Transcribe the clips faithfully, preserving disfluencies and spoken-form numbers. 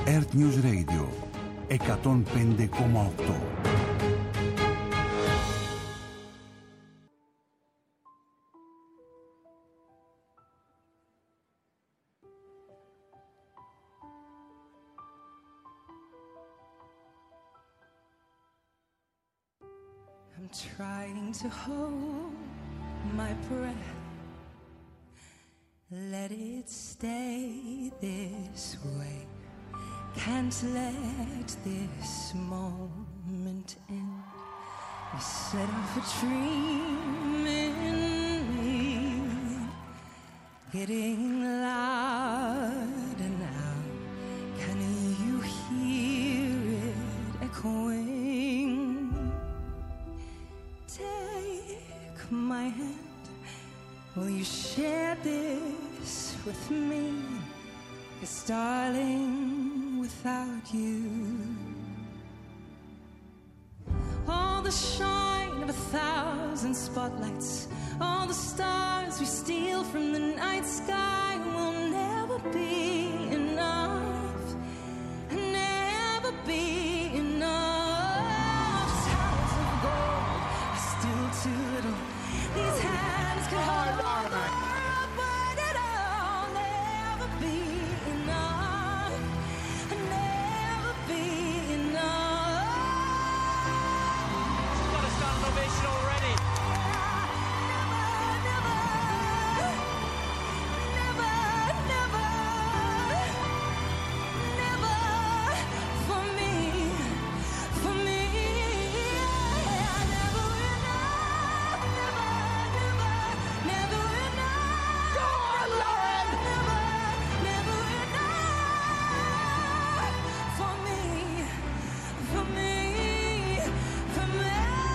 Earth News Radio εκατόν πέντε κόμμα οκτώ. I'm trying to hold my breath. Let it stay this way. Can't let this moment end. You set off a dream in me, getting louder now. Can you hear it echoing? Take my hand. Will you share this with me? 'Cause darling, without you, all the shine of a thousand spotlights, all the stars we steal from the night sky will never be enough, never be enough. Towers of gold are still too little. These hands could hold the world, but it'll never be enough, never be enough. She's got a standing ovation already. Never, never, never, never, never for me, for me, yeah, never enough, never, never, never enough. Go on, Lauren! Never, never enough for me, for me, for me.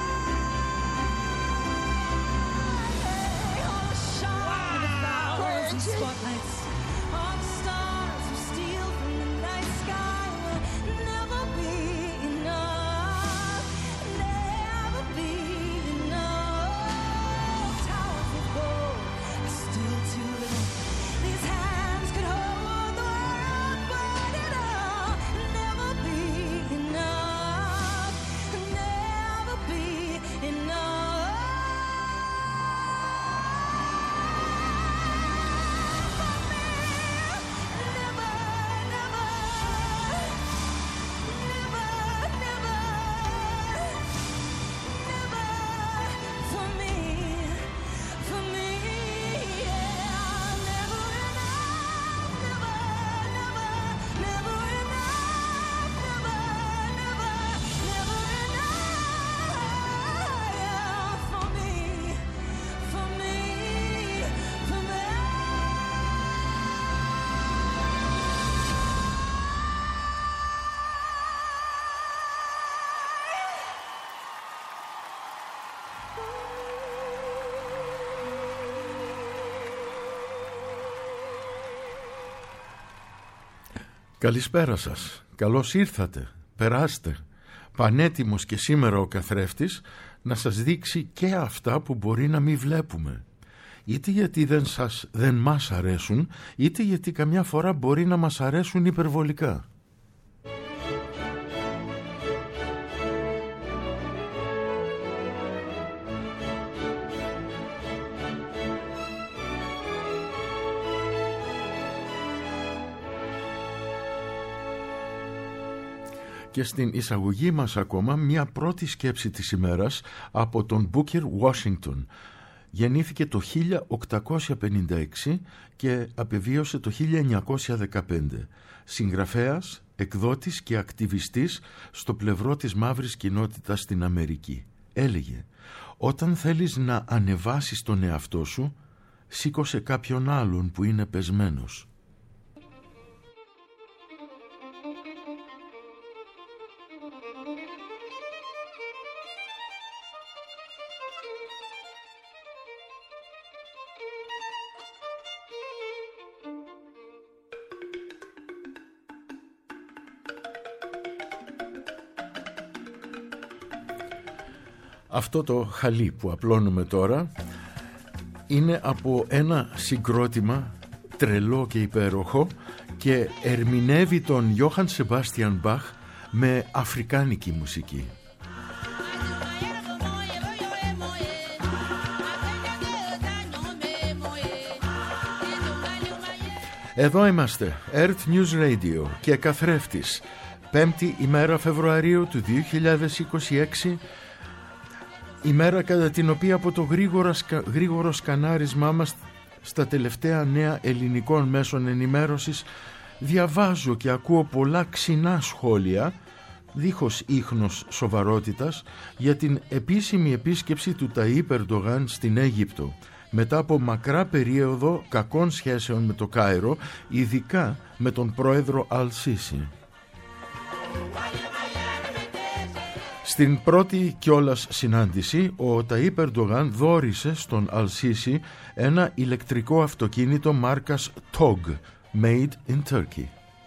All the shine of thousands spotlights, all the stars we steal from the night sky will never be enough, never be enough. Towers of gold are still too little. These hands could hold the world, but it'll never be enough, never be enough. For me, never, never, never, never, never for me, for me, yeah, never enough, never, never, never enough, never, never, never enough, yeah, for me, for me, for me. Καλησπέρα σας, καλώς ήρθατε, περάστε. Πανέτοιμος και σήμερα ο καθρέφτης να σας δείξει και αυτά που μπορεί να μην βλέπουμε. Είτε γιατί δεν, σας, δεν μας αρέσουν, είτε γιατί καμιά φορά μπορεί να μας αρέσουν υπερβολικά. Και στην εισαγωγή μας ακόμα μια πρώτη σκέψη της ημέρας από τον Booker Washington. Γεννήθηκε το χίλια οκτακόσια πενήντα έξι και απεβίωσε το χίλια εννιακόσια δεκαπέντε. Συγγραφέας, εκδότης και ακτιβιστής στο πλευρό της μαύρης κοινότητας στην Αμερική. Έλεγε: «Όταν θέλεις να ανεβάσεις τον εαυτό σου, σήκωσε κάποιον άλλον που είναι πεσμένος». Αυτό το χαλί που απλώνουμε τώρα είναι από ένα συγκρότημα τρελό και υπέροχο και ερμηνεύει τον Γιώχαν Σεμπάστιαν Μπαχ με αφρικάνικη μουσική. Εδώ είμαστε, Earth News Radio και καθρέφτης, πέμπτη ημέρα Φεβρουαρίου του δύο χιλιάδες είκοσι έξι, ημέρα κατά την οποία από το γρήγορο, γρήγορο σκανάρισμά μας στα τελευταία νέα ελληνικών μέσων ενημέρωσης διαβάζω και ακούω πολλά ξινά σχόλια, δίχως ίχνος σοβαρότητας, για την επίσημη επίσκεψη του Ταΐπ Ερντογάν στην Αίγυπτο, μετά από μακρά περίοδο κακών σχέσεων με το Κάιρο, ειδικά με τον πρόεδρο Αλ-Σίσι. Στην πρώτη κιόλας συνάντηση, ο Ταΐπ Ερντογάν δώρισε στον Αλ-Σίσι ένα ηλεκτρικό αυτοκίνητο μάρκας τογ, made in Turkey.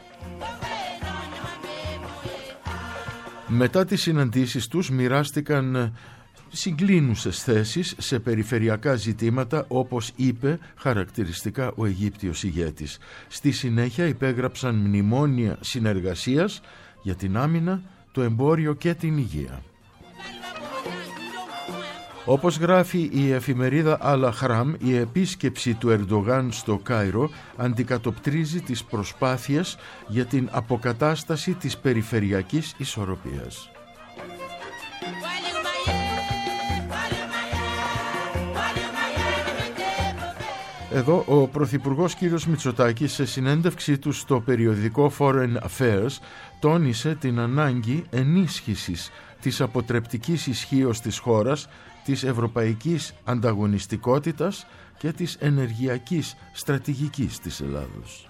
Μετά τις συναντήσεις τους μοιράστηκαν συγκλίνουσες θέσεις σε περιφερειακά ζητήματα, όπως είπε χαρακτηριστικά ο Αιγύπτιος ηγέτης. Στη συνέχεια υπέγραψαν μνημόνια συνεργασίας για την άμυνα, το εμπόριο και την υγεία. Όπως γράφει η εφημερίδα Al-Ahram, η επίσκεψη του Ερντογάν στο Κάιρο αντικατοπτρίζει τις προσπάθειες για την αποκατάσταση της περιφερειακής ισορροπίας. Εδώ ο Πρωθυπουργός κ. Μητσοτάκης, σε συνέντευξή του στο περιοδικό Foreign Affairs, τόνισε την ανάγκη ενίσχυσης της αποτρεπτικής ισχύως της χώρας, της ευρωπαϊκής ανταγωνιστικότητας και της ενεργειακής στρατηγικής της Ελλάδος.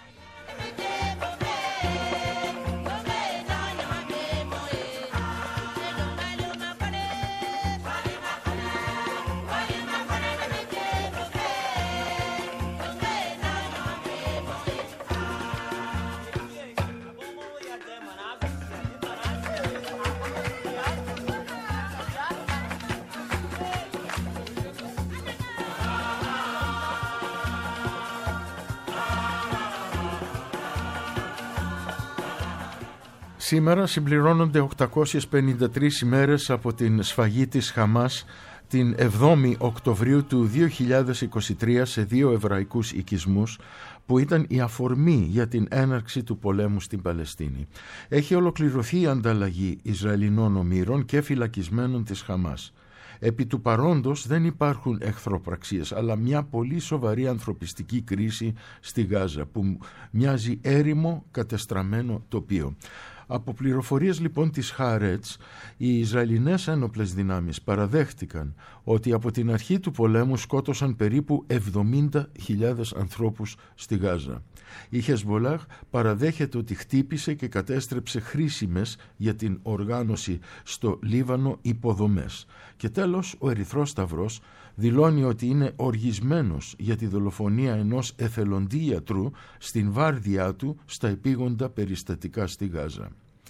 Σήμερα συμπληρώνονται οκτακόσιες πενήντα τρεις ημέρες από την σφαγή της Χαμάς την εβδόμη Οκτωβρίου του δύο χιλιάδες είκοσι τρία σε δύο εβραϊκούς οικισμούς, που ήταν η αφορμή για την έναρξη του πολέμου στην Παλαιστίνη. Έχει ολοκληρωθεί η ανταλλαγή Ισραηλινών ομήρων και φυλακισμένων της Χαμάς. Επί του παρόντος δεν υπάρχουν εχθροπραξίες, αλλά μια πολύ σοβαρή ανθρωπιστική κρίση στη Γάζα, που μοιάζει έρημο κατεστραμμένο τοπίο. Από πληροφορίες λοιπόν της Χаарετς, οι Ισραηλινές ένοπλες δυνάμεις παραδέχτηκαν ότι από την αρχή του πολέμου σκότωσαν περίπου εβδομήντα χιλιάδες ανθρώπους στη Γάζα. Η Χεσμπολάχ παραδέχεται ότι χτύπησε και κατέστρεψε χρήσιμες για την οργάνωση στο Λίβανο υποδομές. Και τέλος, ο Ερυθρός Σταυρός δηλώνει ότι είναι οργισμένος για τη δολοφονία ενός εθελοντή ιατρού στην βάρδιά του στα επίγοντα περιστατικά στη Γάζα.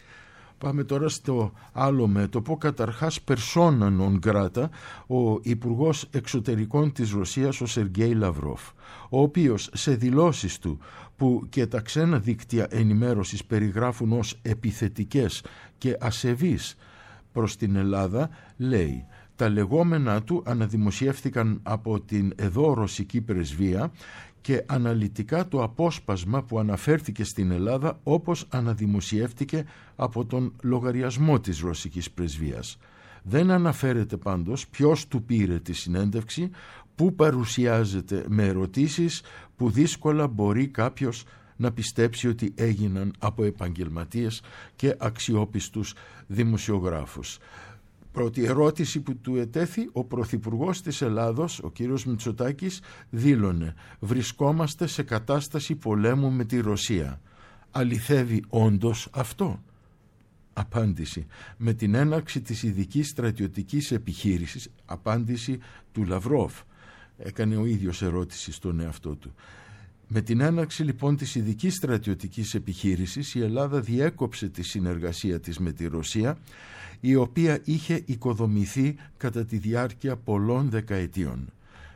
Πάμε τώρα στο άλλο μέτωπο. Καταρχάς, persona non grata, ο Υπουργός Εξωτερικών της Ρωσίας, ο Σεργέι Λαυρόφ, ο οποίος σε δηλώσεις του, που και τα ξένα δίκτυα ενημέρωσης περιγράφουν ως επιθετικές και ασεβείς προς την Ελλάδα, λέει: τα λεγόμενά του αναδημοσιεύθηκαν από την εδώ ρωσική πρεσβεία και αναλυτικά το απόσπασμα που αναφέρθηκε στην Ελλάδα όπως αναδημοσιεύτηκε από τον λογαριασμό της ρωσικής πρεσβείας. Δεν αναφέρεται πάντως ποιος του πήρε τη συνέντευξη, που παρουσιάζεται με ερωτήσεις που δύσκολα μπορεί κάποιος να πιστέψει ότι έγιναν από επαγγελματίες και αξιόπιστους δημοσιογράφους. Πρώτη ερώτηση που του ετέθη, ο Πρωθυπουργός της Ελλάδος, ο κύριος Μητσοτάκης, δήλωνε: βρισκόμαστε σε κατάσταση πολέμου με τη Ρωσία. Αληθεύει όντως αυτό? Απάντηση: με την έναρξη της ειδικής στρατιωτικής επιχείρησης. Απάντηση του Λαυρόφ. Έκανε ο ίδιος ερώτηση στον εαυτό του. Με την έναρξη λοιπόν της ειδικής στρατιωτικής επιχείρησης, η Ελλάδα διέκοψε τη συνεργασία της με τη Ρωσία, η οποία είχε οικοδομηθεί κατά τη διάρκεια πολλών δεκαετιών.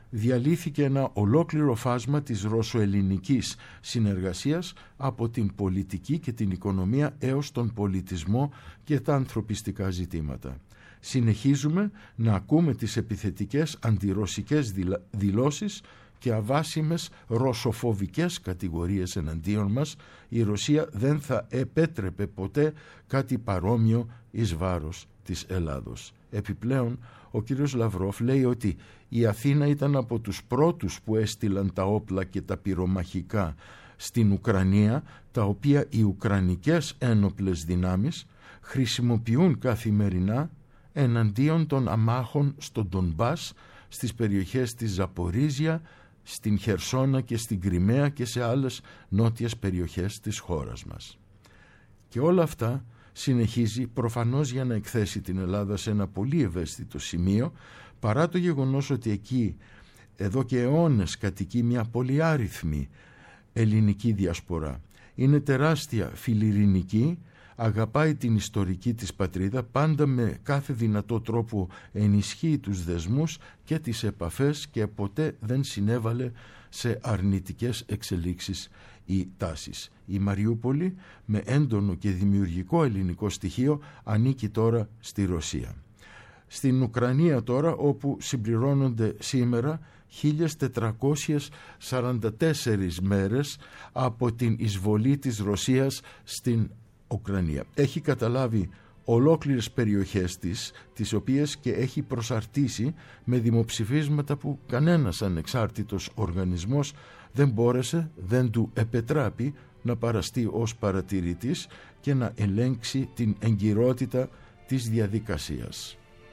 διαλύθηκε ένα ολόκληρο φάσμα της ρωσοελληνικής συνεργασίας από την πολιτική και την οικονομία έως τον πολιτισμό και τα ανθρωπιστικά ζητήματα. Συνεχίζουμε να ακούμε τις επιθετικές αντιρωσικές δηλώσεις και αβάσιμες ρωσοφοβικές κατηγορίες εναντίον μας. Η Ρωσία δεν θα επέτρεπε ποτέ κάτι παρόμοιο εις βάρος της Ελλάδος. Επιπλέον, ο κύριος Λαυρόφ λέει ότι η Αθήνα ήταν από τους πρώτους που έστειλαν τα όπλα και τα πυρομαχικά στην Ουκρανία, τα οποία οι ουκρανικές ένοπλες δυνάμεις χρησιμοποιούν καθημερινά εναντίον των αμάχων στον Ντονμπάς, στις περιοχές της Ζαπορίζια, στην Χερσόνα και στην Κριμαία και σε άλλες νότιες περιοχές της χώρας μας. Και όλα αυτά συνεχίζει προφανώς για να εκθέσει την Ελλάδα σε ένα πολύ ευαίσθητο σημείο, παρά το γεγονός ότι εκεί εδώ και αιώνες κατοικεί μια πολυάριθμη ελληνική διασπορά. Είναι τεράστια φιλιρινική, αγαπάει την ιστορική της πατρίδα, πάντα με κάθε δυνατό τρόπο ενισχύει τους δεσμούς και τις επαφές και ποτέ δεν συνέβαλε σε αρνητικές εξελίξεις ή τάσεις. Η Μαριούπολη, με έντονο και δημιουργικό ελληνικό στοιχείο, ανήκει τώρα στη Ρωσία. Στην Ουκρανία τώρα, όπου συμπληρώνονται σήμερα χίλια τετρακόσιες σαράντα τέσσερις μέρες από την εισβολή της Ρωσίας στην Ουκρανία. Έχει καταλάβει ολόκληρες περιοχές της, τις οποίες και έχει προσαρτήσει με δημοψηφίσματα που κανένας ανεξάρτητος οργανισμός δεν μπόρεσε, δεν του επετράπει να παραστεί ως παρατηρητής και να ελέγξει την εγκυρότητα της διαδικασίας.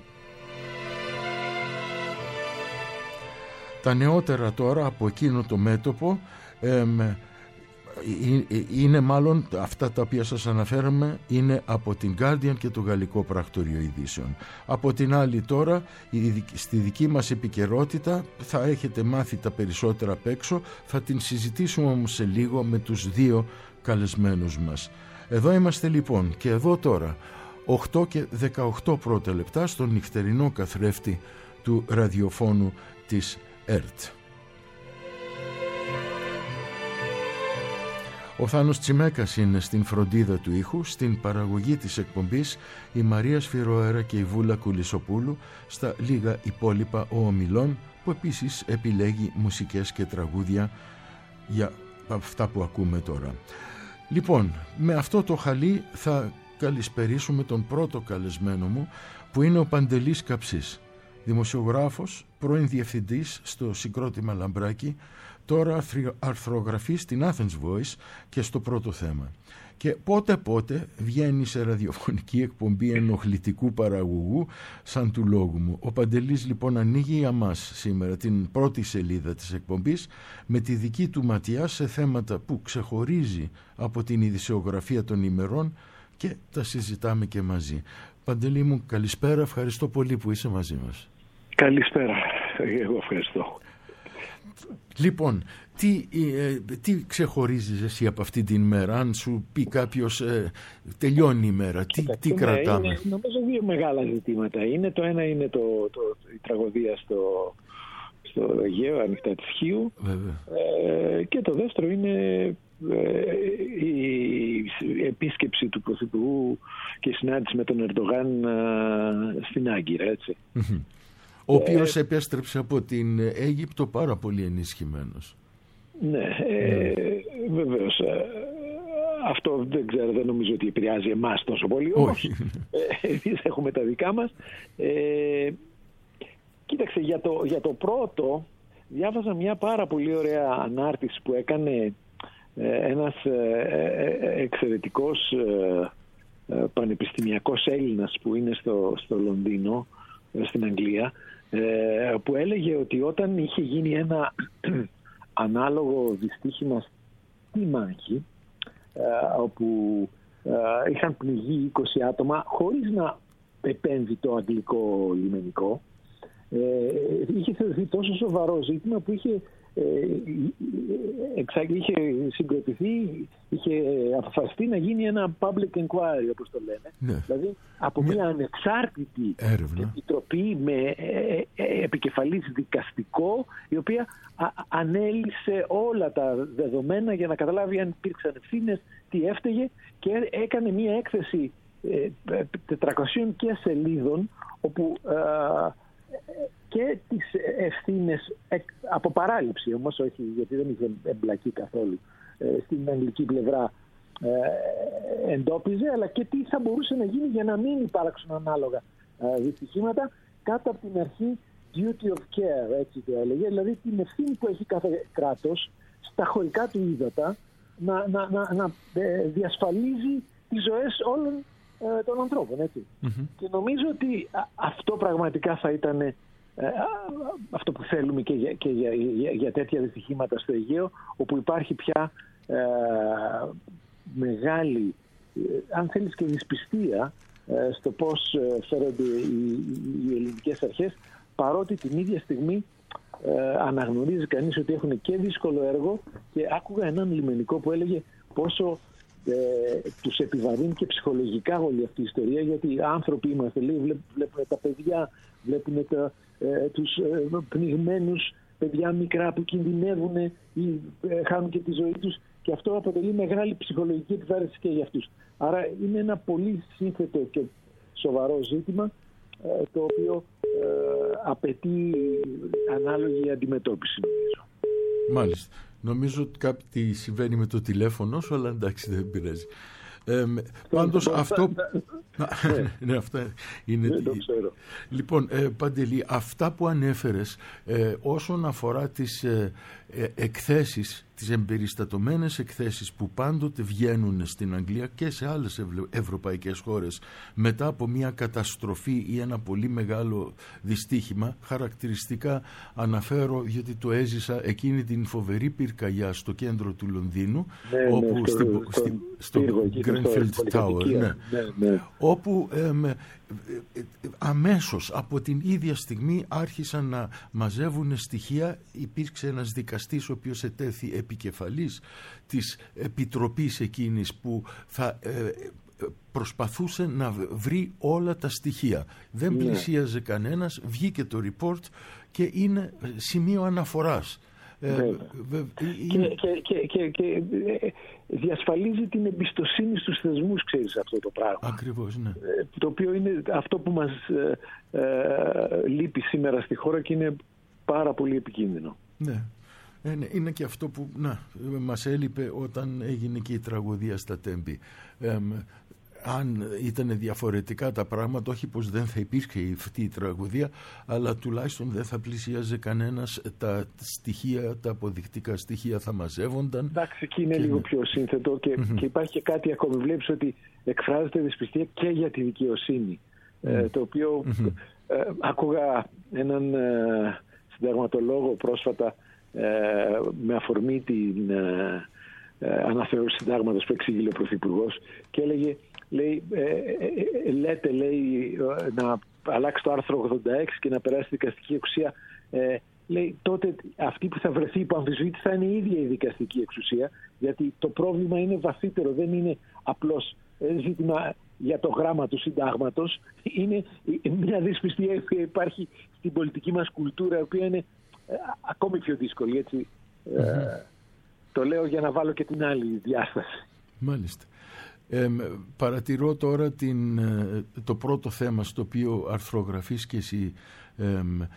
Τα νεότερα τώρα από εκείνο το μέτωπο εμ, είναι μάλλον αυτά τα οποία σας αναφέραμε, είναι από την Guardian και το Γαλλικό Πρακτορείο Ειδήσεων. Από την άλλη τώρα, στη δική μας επικαιρότητα θα έχετε μάθει τα περισσότερα απ' έξω, θα την συζητήσουμε όμως σε λίγο με τους δύο καλεσμένους μας. Εδώ είμαστε λοιπόν και εδώ τώρα οκτώ και δεκαοκτώ πρώτα λεπτά στον νυχτερινό καθρέφτη του ραδιοφώνου της ΕΡΤ. Ο Θάνος Τσιμέκας είναι στην φροντίδα του ήχου, στην παραγωγή της εκπομπής η Μαρία Σφυροέρα και η Βούλα Κουλισοπούλου, στα λίγα υπόλοιπα ο Ομιλών, που επίσης επιλέγει μουσικές και τραγούδια για αυτά που ακούμε τώρα. Λοιπόν, με αυτό το χαλί θα καλησπερίσουμε τον πρώτο καλεσμένο μου, που είναι ο Παντελής Καψής, δημοσιογράφος, πρώην διευθυντής στο συγκρότημα Λαμπράκη, τώρα αρθρογραφεί στην Athens Voice και στο Πρώτο Θέμα. Και πότε πότε βγαίνει σε ραδιοφωνική εκπομπή ενοχλητικού παραγωγού σαν του λόγου μου. Ο Παντελής λοιπόν ανοίγει για μας σήμερα την πρώτη σελίδα της εκπομπής με τη δική του ματιά σε θέματα που ξεχωρίζει από την ειδησιογραφία των ημερών και τα συζητάμε και μαζί. Παντελή μου, καλησπέρα, ευχαριστώ πολύ που είσαι μαζί μας. Καλησπέρα, εγώ ευχαριστώ. Λοιπόν, τι, ε, τι ξεχωρίζεις εσύ από αυτή την μέρα, αν σου πει κάποιος ε, τελειώνει η μέρα, τι, τι ναι, κρατάμε? Είναι, νομίζω δύο μεγάλα ζητήματα. Είναι, το ένα είναι το, το, η τραγωδία στο, στο Αιγαίο, ανοιχτά της Χίου, ε, και το δεύτερο είναι ε, η επίσκεψη του Πρωθυπουργού και η συνάντηση με τον Ερντογάν ε, στην Άγκυρα, έτσι. Mm-hmm. Ο οποίος ε, επέστρεψε από την Αίγυπτο πάρα πολύ ενισχυμένος. Ναι, ε, mm. βεβαίως. Ε, αυτό δεν ξέρω, δεν νομίζω ότι επηρεάζει εμάς τόσο πολύ. Όχι. Ε, εμείς έχουμε τα δικά μας. Ε, κοίταξε, για το, για το πρώτο, διάβαζα μια πάρα πολύ ωραία ανάρτηση που έκανε ε, ένας ε, εξαιρετικός ε, ε, πανεπιστημιακός Έλληνας που είναι στο, στο Λονδίνο, στην Αγγλία, που έλεγε ότι όταν είχε γίνει ένα ανάλογο δυστύχημα στη μάχη, όπου είχαν πνιγεί είκοσι άτομα χωρίς να επέμβει το αγγλικό λιμενικό, είχε θεωρηθεί τόσο σοβαρό ζήτημα που είχε εξα... είχε συγκροτηθεί, είχε αποφασιστεί να γίνει ένα public inquiry, όπως το λένε. Ναι. Δηλαδή από μια, μια ανεξάρτητη έρευνα. Επιτροπή με ε, ε, επικεφαλής δικαστικό, η οποία α, ανέλυσε όλα τα δεδομένα για να καταλάβει αν υπήρξαν ευθύνες, τι έφταιγε, και έκανε μια έκθεση ε, τετρακοσίων και σελίδων, όπου ε, και τις ευθύνες από παράληψη, όμως όχι, γιατί δεν είχε εμπλακεί καθόλου στην αγγλική πλευρά, εντόπιζε, αλλά και τι θα μπορούσε να γίνει για να μην υπάρξουν ανάλογα δυστυχήματα, κάτω από την αρχή duty of care, έτσι το έλεγε, δηλαδή την ευθύνη που έχει κάθε κράτος στα χωρικά του ύδατα να, να, να, να διασφαλίζει τις ζωές όλων των ανθρώπων, έτσι. Mm-hmm. Και νομίζω ότι αυτό πραγματικά θα ήταν ε, αυτό που θέλουμε και, για, και για, για, για τέτοια δυστυχήματα στο Αιγαίο, όπου υπάρχει πια ε, μεγάλη, ε, αν θέλεις, και δυσπιστία ε, στο πώς ε, φέρονται οι, οι ελληνικές αρχές, παρότι την ίδια στιγμή ε, αναγνωρίζει κανείς ότι έχουν και δύσκολο έργο. Και άκουγα έναν λιμενικό που έλεγε πόσο Ε, τους επιβαρύνει και ψυχολογικά όλη αυτή η ιστορία, γιατί άνθρωποι είμαστε, λέει, βλέπουν τα παιδιά, βλέπουν τα, ε, τους ε, πνιγμένους παιδιά μικρά που κινδυνεύουν ή ε, χάνουν και τη ζωή τους, και αυτό αποτελεί μεγάλη ψυχολογική επιβάρυνση και για αυτούς. Άρα είναι ένα πολύ σύνθετο και σοβαρό ζήτημα, ε, το οποίο ε, απαιτεί ανάλογη αντιμετώπιση, νομίζω. Μάλιστα. Νομίζω ότι κάτι συμβαίνει με το τηλέφωνο σου, αλλά εντάξει, δεν πειράζει. Ε, πάντως αυτό... ναι, αυτά είναι... Δεν το ξέρω. Λοιπόν, ε, Παντελή, αυτά που ανέφερες ε, όσον αφορά τις ε, ε, εκθέσεις, τις εμπεριστατωμένες εκθέσεις που πάντοτε βγαίνουν στην Αγγλία και σε άλλες ευρω... ευρωπαϊκές χώρες μετά από μια καταστροφή ή ένα πολύ μεγάλο δυστύχημα, χαρακτηριστικά αναφέρω, γιατί το έζησα, εκείνη την φοβερή πυρκαγιά στο κέντρο του Λονδίνου, ναι, όπου ναι, στο, στη, στο, στο, στο Grenfell Tower, ναι. Ναι, ναι. όπου ε, με, ε, αμέσως από την ίδια στιγμή άρχισαν να μαζεύουν στοιχεία. Υπήρξε ένας δικαστής ο οποίος ετέθη επικεφαλής της επιτροπής εκείνης που θα ε, προσπαθούσε να βρει όλα τα στοιχεία. Δεν ναι. πλησίαζε κανένας, βγήκε το report και είναι σημείο αναφοράς. Ε, βε, είναι... και, και, και, και διασφαλίζει την εμπιστοσύνη στους θεσμούς, ξέρεις, αυτό το πράγμα. Ακριβώς, ναι. Το οποίο είναι αυτό που μας ε, ε, λείπει σήμερα στη χώρα και είναι πάρα πολύ επικίνδυνο. Ναι. Είναι και αυτό που να, μας έλειπε όταν έγινε και η τραγωδία στα Τέμπη. Ε, αν ήταν διαφορετικά τα πράγματα, όχι πως δεν θα υπήρχε αυτή η τραγωδία, αλλά τουλάχιστον δεν θα πλησίαζε κανένας, τα στοιχεία, τα αποδεικτικά στοιχεία θα μαζεύονταν. Εντάξει, εκεί είναι και λίγο πιο σύνθετο και, mm-hmm. και υπάρχει και κάτι ακόμη. Βλέπεις ότι εκφράζεται δυσπιστία και για τη δικαιοσύνη, mm-hmm. ε, το οποίο mm-hmm. ε, άκουγα έναν ε, συνταγματολόγο πρόσφατα ε, με αφορμή την ε, ε, αναθεώρηση συντάγματος που εξήγηλε ο Πρωθυπουργός, και έλεγε, λέει, ε, ε, ε, λέτε, λέει, να αλλάξει το άρθρο ογδόντα έξι και να περάσει δικαστική εξουσία. Ε, λέει, τότε αυτή που θα βρεθεί υπό αμφισβήτηση θα είναι η ίδια η δικαστική εξουσία, γιατί το πρόβλημα είναι βαθύτερο, δεν είναι απλώς ζήτημα για το γράμμα του συντάγματος, είναι μια δυσπιστία που υπάρχει στην πολιτική μας κουλτούρα, η οποία είναι ε, ακόμη πιο δύσκολη, έτσι. Mm-hmm. Ε, το λέω για να βάλω και την άλλη διάσταση. Μάλιστα. Ε, παρατηρώ τώρα την, το πρώτο θέμα στο οποίο αρθρογραφείς και εσύ, ε,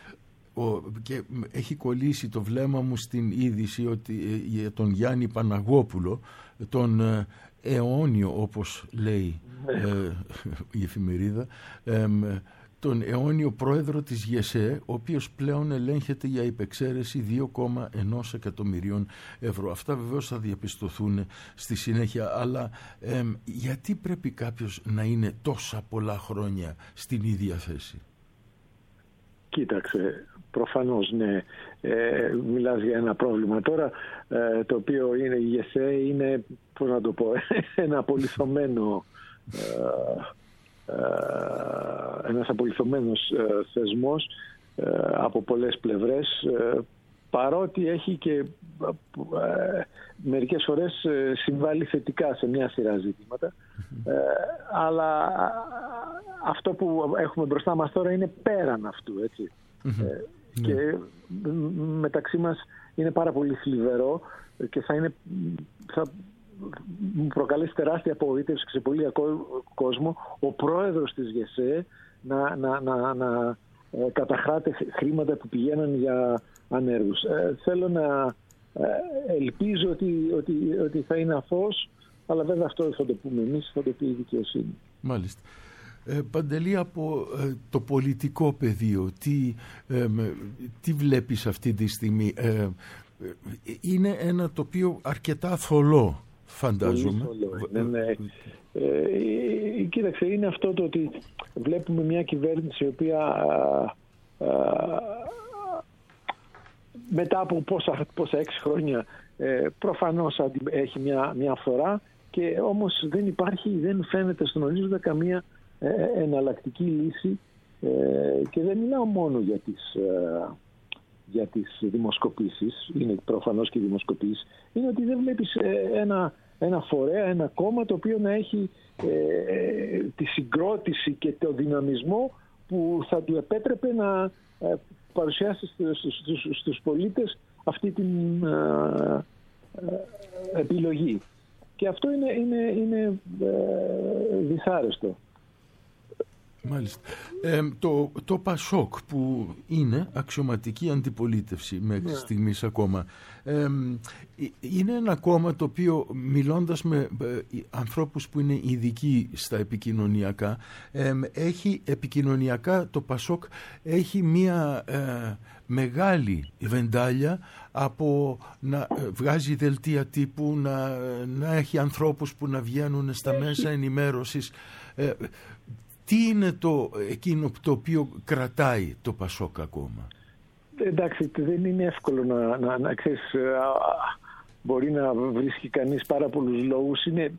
ο, και έχει κολλήσει το βλέμμα μου στην είδηση ότι, ε, για τον Γιάννη Παναγόπουλο, τον ε, αιώνιο, όπως λέει ε, η εφημερίδα, ε, τον αιώνιο πρόεδρο της ΓΕΣΕ, ο οποίος πλέον ελέγχεται για υπεξαίρεση δύο κόμμα ένα εκατομμυρίων ευρώ. Αυτά βεβαίως θα διαπιστωθούν στη συνέχεια, αλλά ε, γιατί πρέπει κάποιος να είναι τόσα πολλά χρόνια στην ίδια θέση? Κοίταξε, προφανώς ναι, ε, μιλάς για ένα πρόβλημα τώρα, ε, το οποίο είναι η ΓΕΣΕ, είναι, πώς να το πω, ένα απολυθωμένο ε, ένας απολυθωμένος ε, θεσμός ε, από πολλές πλευρές, ε, παρότι έχει και ε, μερικές φορές ε, συμβάλλει θετικά σε μια σειρά ζητήματα, ε, αλλά αυτό που έχουμε μπροστά μας τώρα είναι πέραν αυτού, έτσι. Ε, και μεταξύ μας είναι πάρα πολύ θλιβερό και θα, είναι, θα μου προκαλέσει τεράστια απογοήτευση σε πολύ κόσμο ο πρόεδρος της ΓΕΣΕ να, να, να, να ε, καταχράται χρήματα που πηγαίναν για ανέργους. Ε, θέλω να ε, ελπίζω ότι, ότι, ότι θα είναι αθώος, αλλά βέβαια αυτό θα το πούμε εμείς, θα το πει η δικαιοσύνη. Μάλιστα. Ε, Παντελή, από ε, το πολιτικό πεδίο, τι, ε, τι βλέπεις αυτή τη στιγμή? Ε, είναι ένα τοπίο αρκετά θολό, φαντάζομαι. Πολύ θολό, ναι, ναι. Ε, κοίταξε, είναι αυτό το ότι βλέπουμε μια κυβέρνηση η οποία α, α, μετά από πόσα, πόσα έξι χρόνια ε, προφανώς έχει μια, μια φθορά, και όμως δεν υπάρχει, δεν φαίνεται στον ορίζοντα καμία ε, εναλλακτική λύση, ε, και δεν μιλάω μόνο για τις, ε, για τις δημοσκοπήσεις, είναι προφανώς και δημοσκοπήσεις, είναι ότι δεν βλέπεις ε, ένα, ένα φορέα, ένα κόμμα το οποίο να έχει ε, τη συγκρότηση και το δυναμισμό που θα του επέτρεπε να ε, παρουσιάσει στους, στους, στους πολίτες αυτή την ε, ε, επιλογή. Και αυτό είναι, είναι, είναι ε, δυσάρεστο. Μάλιστα. Ε, το, το ΠΑΣΟΚ, που είναι αξιωματική αντιπολίτευση μέχρι yeah. στιγμής ακόμα, ε, είναι ένα κόμμα το οποίο, μιλώντας με ε, ανθρώπους που είναι ειδικοί στα επικοινωνιακά, ε, έχει επικοινωνιακά το ΠΑΣΟΚ έχει μία ε, μεγάλη βεντάλια από να ε, βγάζει δελτία τύπου, να, να έχει ανθρώπους που να βγαίνουν στα μέσα ενημέρωσης. Ε, Τι είναι το, εκείνο το οποίο κρατάει το ΠΑΣΟΚ ακόμα? Εντάξει, δεν είναι εύκολο να, να, να ξέρεις, μπορεί να βρίσκει κανείς πάρα πολλούς λόγους. Είναι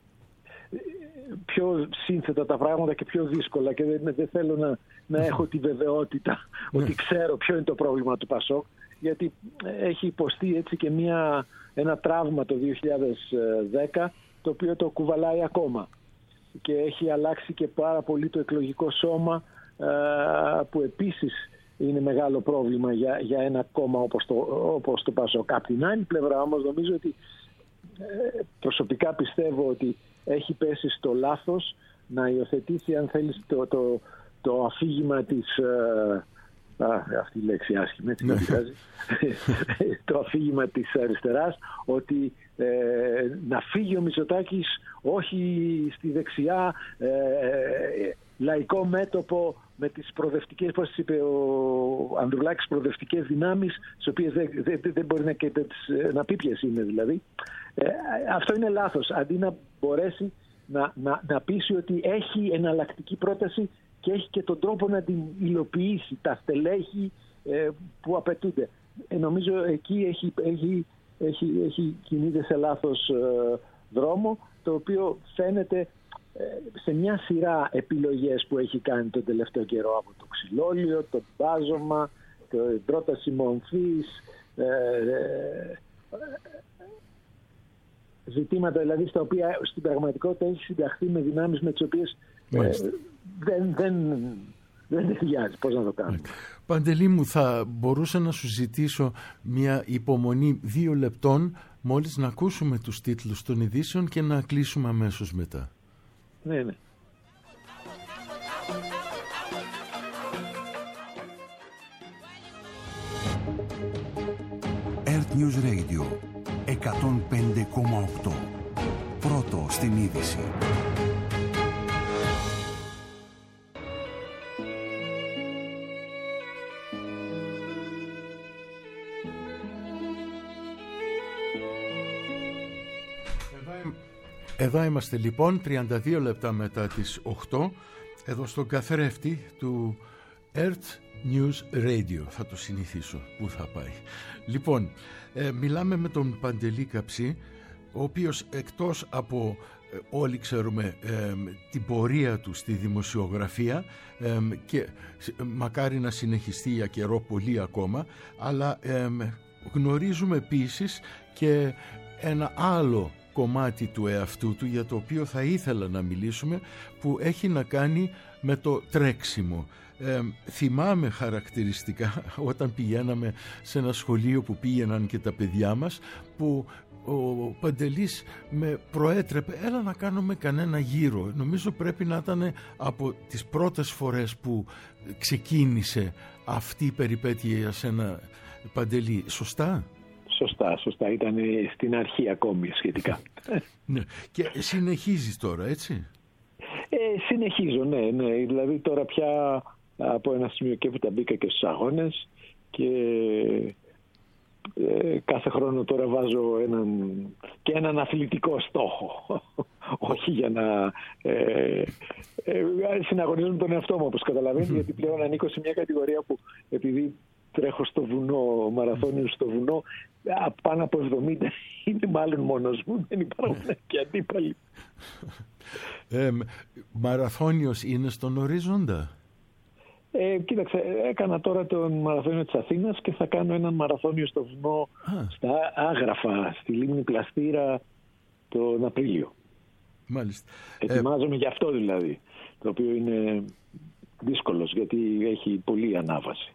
πιο σύνθετα τα πράγματα και πιο δύσκολα, και δεν, δεν θέλω να, να έχω τη βεβαιότητα ότι ξέρω ποιο είναι το πρόβλημα του ΠΑΣΟΚ, γιατί έχει υποστεί έτσι και μια, ένα τραύμα το δύο χιλιάδες δέκα, το οποίο το κουβαλάει ακόμα. Και έχει αλλάξει και πάρα πολύ το εκλογικό σώμα, που επίσης είναι μεγάλο πρόβλημα για, για ένα κόμμα όπως το, όπως το ΠΑΣΟΚ. Απ' την άλλη πλευρά όμως νομίζω ότι προσωπικά πιστεύω ότι έχει πέσει στο λάθος να υιοθετήσει, αν θέλεις, το, το, το αφήγημα της... Α, αυτή η λέξη άσχημη, έτσι δεν πειράζει. Το αφήγημα της αριστεράς, ότι ε, να φύγει ο Μητσοτάκης όχι στη δεξιά, ε, λαϊκό μέτωπο με τις προοδευτικές, πώς είπε ο Ανδρουλάκης, προοδευτικές δυνάμεις, τις οποίες δεν, δεν, δεν μπορεί να, να πει ποιες είναι δηλαδή. Ε, αυτό είναι λάθος. Αντί να μπορέσει να, να, να πείσει ότι έχει εναλλακτική πρόταση και έχει και τον τρόπο να την υλοποιήσει, τα στελέχη ε, που απαιτούνται. Ε, νομίζω εκεί έχει, έχει, έχει, έχει κινείται σε λάθος ε, δρόμο, το οποίο φαίνεται ε, σε μια σειρά επιλογές που έχει κάνει τον τελευταίο καιρό, από το ξυλόλιο, το μπάζωμα, την πρόταση μορφής, ε, ε, ζητήματα δηλαδή στα οποία στην πραγματικότητα έχει συνταχθεί με δυνάμεις με τις οποίες ε, δεν, δεν, δεν ταιριάζει. Πώς να το κάνω. Παντελή μου, θα μπορούσα να σου ζητήσω μια υπομονή δύο λεπτών, μόλις να ακούσουμε τους τίτλους των ειδήσεων και να κλείσουμε αμέσως μετά. Ναι, ναι. Earth News Radio εκατόν πέντε κόμμα οκτώ. Πρώτο στην είδηση. Εδώ είμαστε λοιπόν, τριάντα δύο λεπτά μετά τις οκτώ, εδώ στον καθρέφτη του Earth News Radio. Θα το συνηθίσω, πού θα πάει. Λοιπόν, ε, μιλάμε με τον Παντελή Καψή, ο οποίος εκτός από όλοι ξέρουμε ε, την πορεία του στη δημοσιογραφία ε, και μακάρι να συνεχιστεί για καιρό πολύ ακόμα, αλλά ε, γνωρίζουμε επίσης και ένα άλλο κομμάτι του εαυτού του για το οποίο θα ήθελα να μιλήσουμε, που έχει να κάνει με το τρέξιμο. Ε, θυμάμαι χαρακτηριστικά όταν πηγαίναμε σε ένα σχολείο που πήγαιναν και τα παιδιά μας, που ο Παντελής με προέτρεπε, έλα να κάνουμε κανένα γύρο. Νομίζω πρέπει να ήταν από τις πρώτες φορές που ξεκίνησε αυτή η περιπέτεια για σένα, Παντελή. Σωστά? Σωστά, σωστά. Ήταν στην αρχή ακόμη σχετικά. Ναι. Και συνεχίζεις τώρα, έτσι? Ε, συνεχίζω, ναι, ναι. Δηλαδή τώρα πια από ένα σημείο και έπειτα μπήκα και στους αγώνες και ε, κάθε χρόνο τώρα βάζω έναν, και έναν αθλητικό στόχο. Όχι για να ε, ε, συναγωνίζουν τον εαυτό μου, όπως καταλαβαίνετε, γιατί πλέον ανήκω σε μια κατηγορία που, επειδή τρέχω στο βουνό, μαραθώνιο στο βουνό, πάνω από εβδομήντα είναι μάλλον μόνος μου, δεν υπάρχουν και αντίπαλοι. Ε, μαραθώνιος είναι στον ορίζοντα? Ε, κοίταξε, έκανα τώρα τον μαραθώνιο της Αθήνας και θα κάνω έναν μαραθώνιο στο βουνό, Α. στα Άγραφα, στη λίμνη Πλαστήρα τον Απρίλιο. Μάλιστα. Ετοιμάζομαι ε... γι' αυτό δηλαδή, το οποίο είναι δύσκολος γιατί έχει πολλή ανάβαση.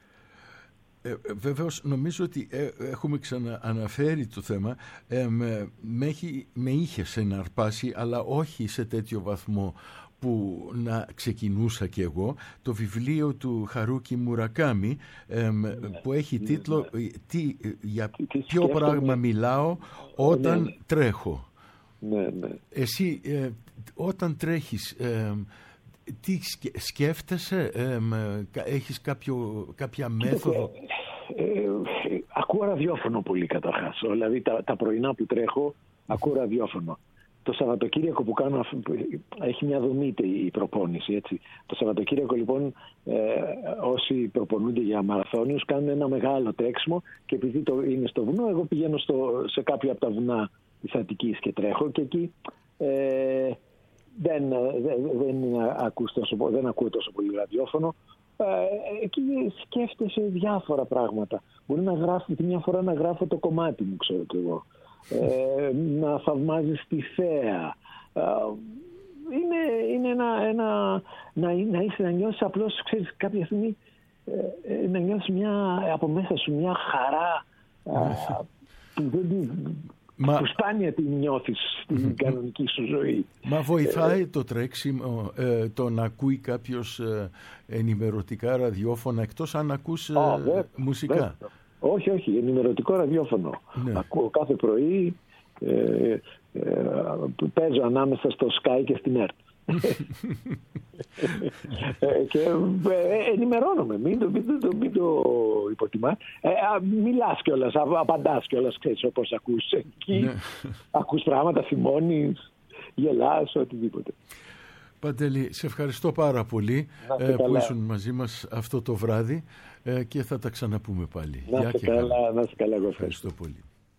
Ε, βεβαίως νομίζω ότι ε, έχουμε ξανααναφέρει το θέμα. ε, με, με, έχει, με είχε συναρπάσει, αλλά όχι σε τέτοιο βαθμό που να ξεκινούσα κι εγώ, το βιβλίο του Χαρούκι Μουρακάμι, ε, ναι, που έχει τίτλο ναι, ναι. Τι, για τι ποιο πράγμα μιλάω όταν ναι, ναι. τρέχω. Ναι, ναι. Εσύ ε, όταν τρέχεις ε, τι σκέφτεσαι, ε, έχεις κάποιο, κάποια μέθοδο? Ε, ε, ε, ακούω ραδιόφωνο πολύ καταρχάς. Δηλαδή τα, τα πρωινά που τρέχω ακούω ραδιόφωνο. Το Σαββατοκύριακο που κάνω, έχει μια δομή η προπόνηση, έτσι. Το Σαββατοκύριακο λοιπόν ε, όσοι προπονούνται για μαραθώνιους κάνουν ένα μεγάλο τρέξιμο και επειδή το είναι στο βουνό, εγώ πηγαίνω στο, σε κάποια από τα βουνά της Αττικής και τρέχω και εκεί ε, δεν, δεν, δεν, ακούς τόσο, δεν ακούω τόσο πολύ ραδιόφωνο. Ε, εκεί σκέφτεσαι διάφορα πράγματα. Μπορεί να γράφω, τη μια φορά να γράφω το κομμάτι μου, ξέρω κι εγώ. Ε, να θαυμάζεις τη θέα. Ε, είναι, είναι ένα, ένα να, να είσαι να νιώσεις απλώς, ξέρεις, κάποια στιγμή ε, να νιώσεις μια, από μέσα σου μια χαρά ε, που δεν Μα... που σπάνια την νιώθεις στην κανονική σου ζωή. Μα βοηθάει το τρέξιμο, ε, το να ακούει κάποιος ε, ενημερωτικά ραδιόφωνα, εκτός αν ακούς ε, oh, βέβαια, μουσικά? Βέβαια. Όχι, όχι, ενημερωτικό ραδιόφωνο. Ναι. Ακούω κάθε πρωί, ε, ε, παίζω ανάμεσα στο Sky και στην ΕΡΤ. ε, και ε, ενημερώνομαι, μην το, μην το, μην το υποτιμάς. Ε, μιλάς κιόλας, απαντάς κιόλας, ξέρεις, όπως ακούς εκεί. Ναι. Ακούς πράγματα, θυμώνεις, γελάς, οτιδήποτε. Παντελή, σε ευχαριστώ πάρα πολύ ε, που ήσουν μαζί μας αυτό το βράδυ ε, και θα τα ξαναπούμε πάλι. Να είστε καλά, να είστε καλά. Εγώ ευχαριστώ πολύ.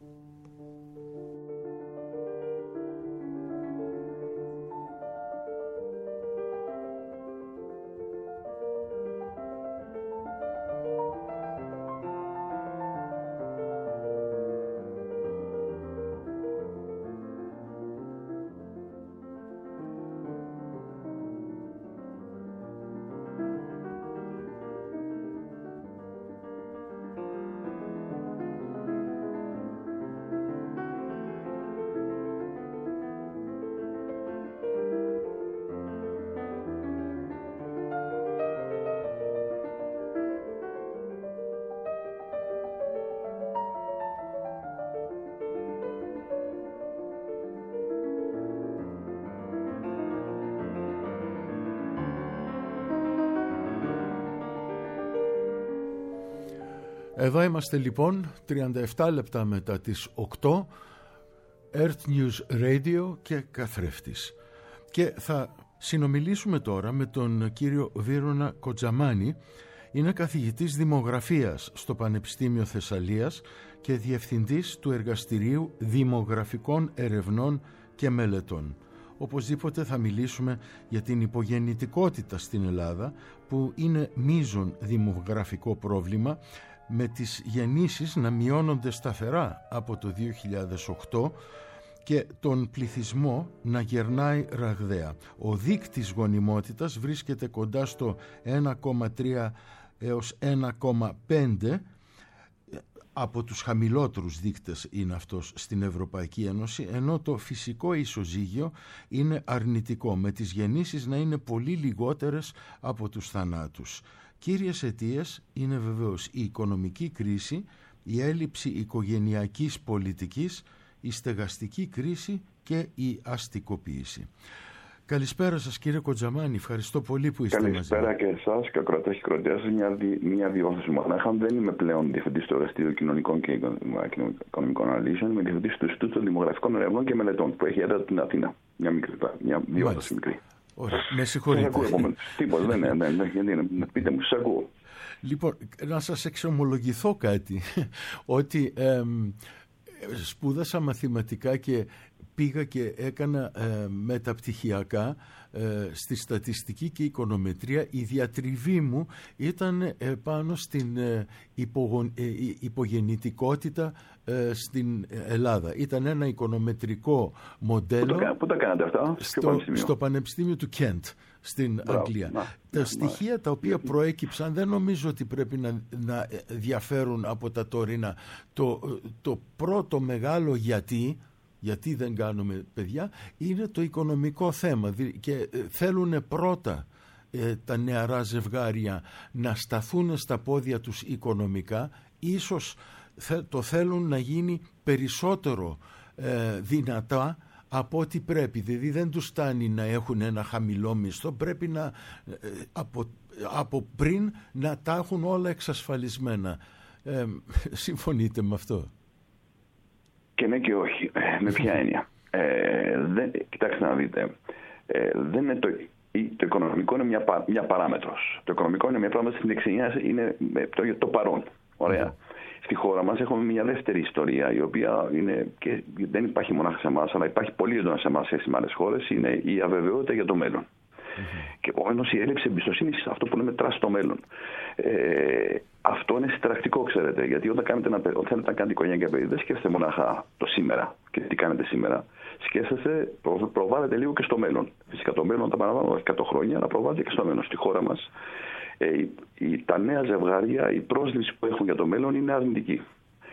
Εδώ είμαστε λοιπόν τριάντα επτά λεπτά μετά τις οκτώ, Earth News Radio και καθρέφτης. Και θα συνομιλήσουμε τώρα με τον κύριο Βίρονα Κοτζαμάνη Είναι καθηγητής δημογραφίας στο Πανεπιστήμιο Θεσσαλίας και διευθυντής του Εργαστηρίου Δημογραφικών Ερευνών και Μελετών. Οπωσδήποτε θα μιλήσουμε για την υπογεννητικότητα στην Ελλάδα, που είναι μείζον δημογραφικό πρόβλημα, με τις γεννήσεις να μειώνονται σταθερά από το δύο χιλιάδες οκτώ και τον πληθυσμό να γερνάει ραγδαία. Ο δείκτης γονιμότητας βρίσκεται κοντά στο ένα κόμμα τρία έως ένα κόμμα πέντε, από τους χαμηλότερους δείκτες είναι αυτός στην Ευρωπαϊκή Ένωση, ενώ το φυσικό ισοζύγιο είναι αρνητικό, με τις γεννήσεις να είναι πολύ λιγότερες από τους θανάτους. Κύριες αιτίες είναι βεβαίως η οικονομική κρίση, η έλλειψη οικογενειακής πολιτικής, η στεγαστική κρίση και η αστικοποίηση. Καλησπέρα σας κύριε Κοντζαμάνη, ευχαριστώ πολύ που είστε μαζί. Καλησπέρα και εσάς και ακροατές και ακροατές. Μια, δι, μια διόρθωση μονάχα. Δεν είμαι πλέον διευθυντής του Εργαστήριου Κοινωνικών και Οικονομικών Αναλύσεων. Είμαι διευθυντής του Ινστιτούτου των Δημογραφικών Ερευνών και Μελετών, που έχει έδρα στην Αθήνα. Μια, μικρή, μια διόρθωση μικρή. Ωραία, με συγχωρείτε. Τίποτα, δεν είναι, δεν είναι. Πείτε μου, σας ακούω. Λοιπόν, να σας εξομολογηθώ κάτι, ότι ε, σπούδασα μαθηματικά και πήγα και έκανα ε, μεταπτυχιακά ε, στη στατιστική και οικονομετρία. Η διατριβή μου ήταν ε, πάνω στην ε, υπογον, ε, υπογεννητικότητα ε, στην Ελλάδα. Ήταν ένα οικονομετρικό μοντέλο. Πού τα, πού τα κάνατε αυτά? Στο, πανεπιστήμιο? στο Πανεπιστήμιο του Κέντ στην Μπράβο. Αγγλία. Να, τα να, στοιχεία να, τα οποία να, προέκυψαν δεν νομίζω ότι πρέπει να, να διαφέρουν από τα τωρινά. Το, το πρώτο μεγάλο γιατί γιατί δεν κάνουμε παιδιά, είναι το οικονομικό θέμα και θέλουν πρώτα ε, τα νεαρά ζευγάρια να σταθούν στα πόδια τους οικονομικά, ίσως θε, το θέλουν να γίνει περισσότερο ε, δυνατά από ό,τι πρέπει, δηλαδή δεν τους φτάνει να έχουν ένα χαμηλό μισθό, πρέπει να ε, από, από πριν να τα έχουν όλα εξασφαλισμένα. Ε, συμφωνείτε με αυτό? Και ναι και όχι. Ε, με ποια έννοια? Ε, δεν, κοιτάξτε να δείτε. Ε, δεν είναι το, το οικονομικό είναι μια, μια παράμετρος. Το οικονομικό είναι μια παράμετρος στην εξενιά, είναι το, το παρόν. Ωραία. Mm. Στη χώρα μας έχουμε μια δεύτερη ιστορία, η οποία είναι, και δεν υπάρχει μονάχα σε εμάς, αλλά υπάρχει πολύ έντονα σε εμάς σε άλλες χώρες, είναι η αβεβαιότητα για το μέλλον. Mm-hmm. Και επομένως η έλλειψη εμπιστοσύνη σε αυτό που λέμε τρας στο μέλλον. Ε, αυτό είναι συνταρακτικό, ξέρετε, γιατί όταν, κάνετε ένα, όταν θέλετε να κάνετε οικογένεια και παιδί, δεν σκέφτεστε μονάχα το σήμερα και τι κάνετε σήμερα. Σκέφτεστε, προ, προβάλλετε λίγο και στο μέλλον. Φυσικά το μέλλον, τα παραπάνω εκατό χρόνια, αλλά προβάλλετε και στο μέλλον. Στη χώρα μας, ε, η, η, τα νέα ζευγάρια, η πρόσληψη που έχουν για το μέλλον είναι αρνητική.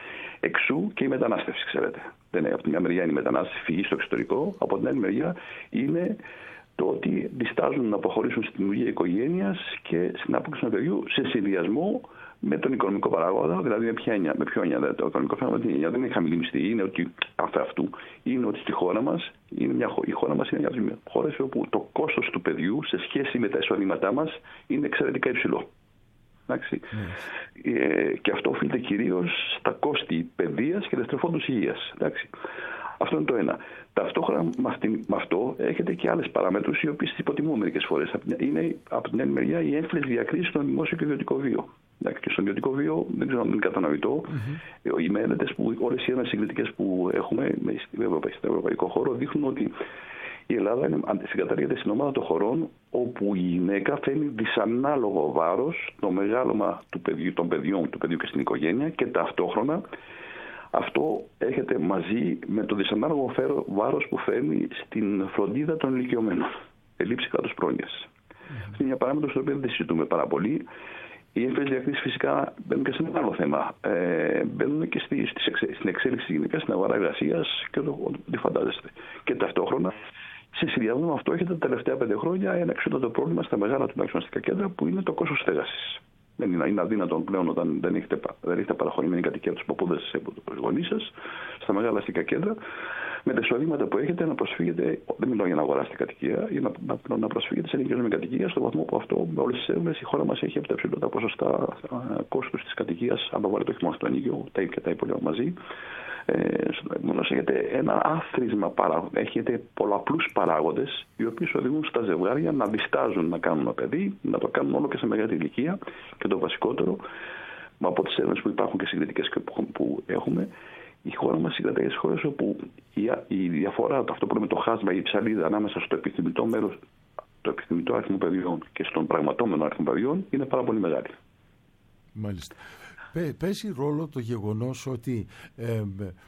Εξού και η μετανάστευση, ξέρετε. Δεν είναι, από τη μια μεριά είναι η μετανάστευση, φυγή στο εξωτερικό, από την άλλη μεριά είναι το ότι διστάζουν να αποχωρήσουν στην δημιουργία οικογένειας και στην άπτυξη του παιδιού σε συνδυασμό με τον οικονομικό παράγοντα, δηλαδή με ποια έννοια, με ποιο έννοια, το οικονομικό πράγμα δεν είναι χαμηλή μισθή, είναι ότι αυτό αυτού, είναι ότι στη χώρα μας, είναι μια, η χώρα μας είναι μια από τις χώρες όπου το κόστος του παιδιού σε σχέση με τα εισοδήματά μας είναι εξαιρετικά υψηλό. Εντάξει. Mm. Ε, και αυτό οφείλεται κυρίως στα κόστη παιδείας και δευτεροφόντως υγείας. Εντάξει. Αυτό είναι το ένα. Ταυτόχρονα με, αυτή, με αυτό έχετε και άλλες παραμέτρους οι οποίες τις υποτιμούμε μερικές φορές. Είναι από την άλλη μεριά η έμφυλες διακρίσεις στο δημόσιο και ιδιωτικό βίο. Και στον ιδιωτικό βίο, δεν ξέρω αν είναι κατανοητό, mm-hmm. οι μελέτες που, όλες οι έρευνες συγκριτικές που έχουμε στον ευρωπαϊκό χώρο δείχνουν ότι η Ελλάδα είναι, συγκαταλέγεται στην ομάδα των χωρών όπου η γυναίκα φέρνει δυσανάλογο βάρος το μεγάλωμα του παιδιού, των παιδιών του παιδιού και στην οικογένεια και ταυτόχρονα αυτό έρχεται μαζί με το δυσανάλογο βάρος που φέρνει στην φροντίδα των ηλικιωμένων. Ελλείψη κράτους πρόνοιας. Mm-hmm. Αυτή είναι μια παράμετρο στην οποία δεν συζητούμε πάρα πολύ. Οι έμφυλες διακρίσεις φυσικά μπαίνουν και σε ένα άλλο θέμα. Ε, μπαίνουν και στη, στη, στην εξέλιξη της γυναίκας, στην αγορά εργασίας και ό,τι φαντάζεστε. Και ταυτόχρονα, σε συνδυασμό με αυτό, έχετε τα τελευταία πέντε χρόνια ένα εξούτατο πρόβλημα στα μεγάλα τουλάχιστον αστικά κέντρα που είναι το κόστος στέγασης. Δεν είναι, είναι αδύνατον πλέον όταν δεν έχετε, δεν έχετε παραχωρημένη κατοικία από τους παππούδες από τους γονείς σας, στα μεγάλα αστικά κέντρα, με τα εισοδήματα που έχετε να προσφύγετε, δεν μιλάω για να αγοράσετε κατοικία, για να, να, να προσφύγετε σε νοικιαζόμενη κατοικία, στον βαθμό που αυτό με όλες τις έρευνες η χώρα μας έχει από τα υψηλότερα ποσοστά κόστους της κατοικίας, αν το βάλετε όχι μόνο στο ενοίκιο, τα ίδια και τα υπόλοιπα μαζί. Ε, έχετε ένα άθροισμα παράγοντες, έχετε πολλαπλούς παράγοντες οι οποίοι οδηγούν στα ζευγάρια να διστάζουν να κάνουν ένα παιδί, να το κάνουν όλο και σε μεγάλη ηλικία και το βασικότερο, από τις έρευνες που υπάρχουν και συγκριτικές που έχουμε, η χώρα μας συγκρατάει στις χώρες όπου η, η διαφορά, αυτό που λέμε το χάσμα, η ψαλίδα ανάμεσα στο επιθυμητό μέρος, το επιθυμητό αριθμό παιδιών και στον πραγματόμενο αριθμό παιδιών είναι πάρα πολύ μεγάλη. Μάλιστα. Παίζει ρόλο το γεγονός ότι ε,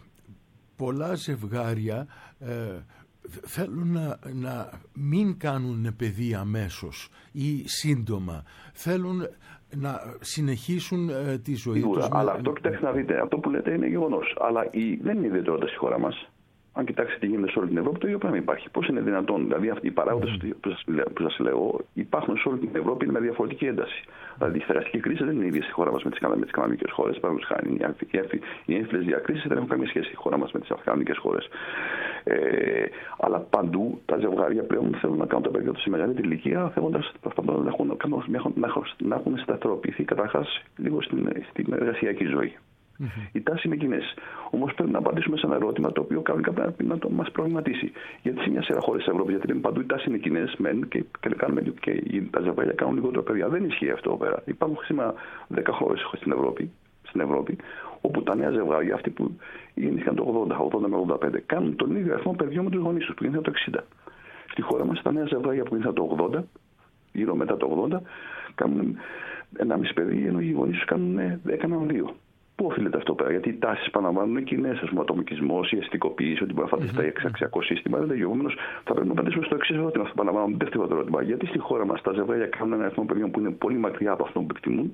πολλά ζευγάρια ε, θέλουν να, να μην κάνουν παιδί αμέσως ή σύντομα. Θέλουν να συνεχίσουν ε, τη ζωή Σίγουρα, τους. Αλλά με... αυτό, κοιτάξτε να δείτε, αυτό που λέτε είναι γεγονός. Αλλά η, δεν είναι ιδιαιτερότητα στη χώρα μας. Αν κοιτάξετε τι γίνεται σε όλη την Ευρώπη, το ίδιο πράγμα υπάρχει. Πώς είναι δυνατόν, δηλαδή αυτοί οι παράγοντες mm. που, σας, που σας λέω υπάρχουν σε όλη την Ευρώπη με διαφορετική ένταση. Δηλαδή η στεγαστική κρίση δεν είναι ίδια στη χώρα μας με τις κανονικές χώρες. Παραδείγματος χάρη, οι έμφυλες διακρίσεις δεν έχουν καμία σχέση στη χώρα μας με τις κανονικές χώρες. Ε, αλλά παντού τα ζευγάρια πλέον θέλουν να κάνουν τα παιδιά τους σε μεγαλύτερη ηλικία, θέλοντας να έχουν, να έχουν σταθεροποιηθεί καταρχάς λίγο στην, στην εργασιακή ζωή. Mm-hmm. Οι τάσεις είναι κοινές. Όμως πρέπει να απαντήσουμε σε ένα ερώτημα το οποίο κανονικά πρέπει να το μας προβληματίσει. Γιατί σε μια σειρά χώρες της Ευρώπης, γιατί λέμε παντού οι τάσεις είναι κοινές, μεν και, και, κάνουμε, και τα ζευγάρια κάνουν λιγότερο παιδιά. Δεν ισχύει αυτό πέρα. Υπάρχουν σήμερα δέκα χώρες στην Ευρώπη, στην Ευρώπη, όπου τα νέα ζευγάρια, αυτοί που γεννήθηκαν το ογδόντα, ογδόντα με ογδόντα πέντε, κάνουν τον ίδιο αριθμό παιδιών με τους γονείς τους που γεννήθηκαν το εξήντα. Στη χώρα μας τα νέα ζευγάρια που γεννήθηκαν το ογδόντα, γύρω μετά το ογδόντα, κάνουν ενάμιση παιδί, ενώ οι γονείς τους κάνουν, έκαναν δύο. Πού οφείλεται αυτό πέρα, γιατί οι τάσεις επαναλαμβάνουν είναι κοινές, ο ατομικισμός, η αστικοποίηση, ότι μπορεί να φανταστεί mm-hmm. εξαξιακό σύστημα. Δεν λέγει, επομένως θα πρέπει να απαντήσουμε στο εξής ερώτημα. Αυτό επαναλαμβάνω, δεύτερο ερώτημα. Γιατί στη χώρα μας τα ζευγάρια κάνουν ένα αριθμό παιδιών που είναι πολύ μακριά από αυτό που εκτιμούν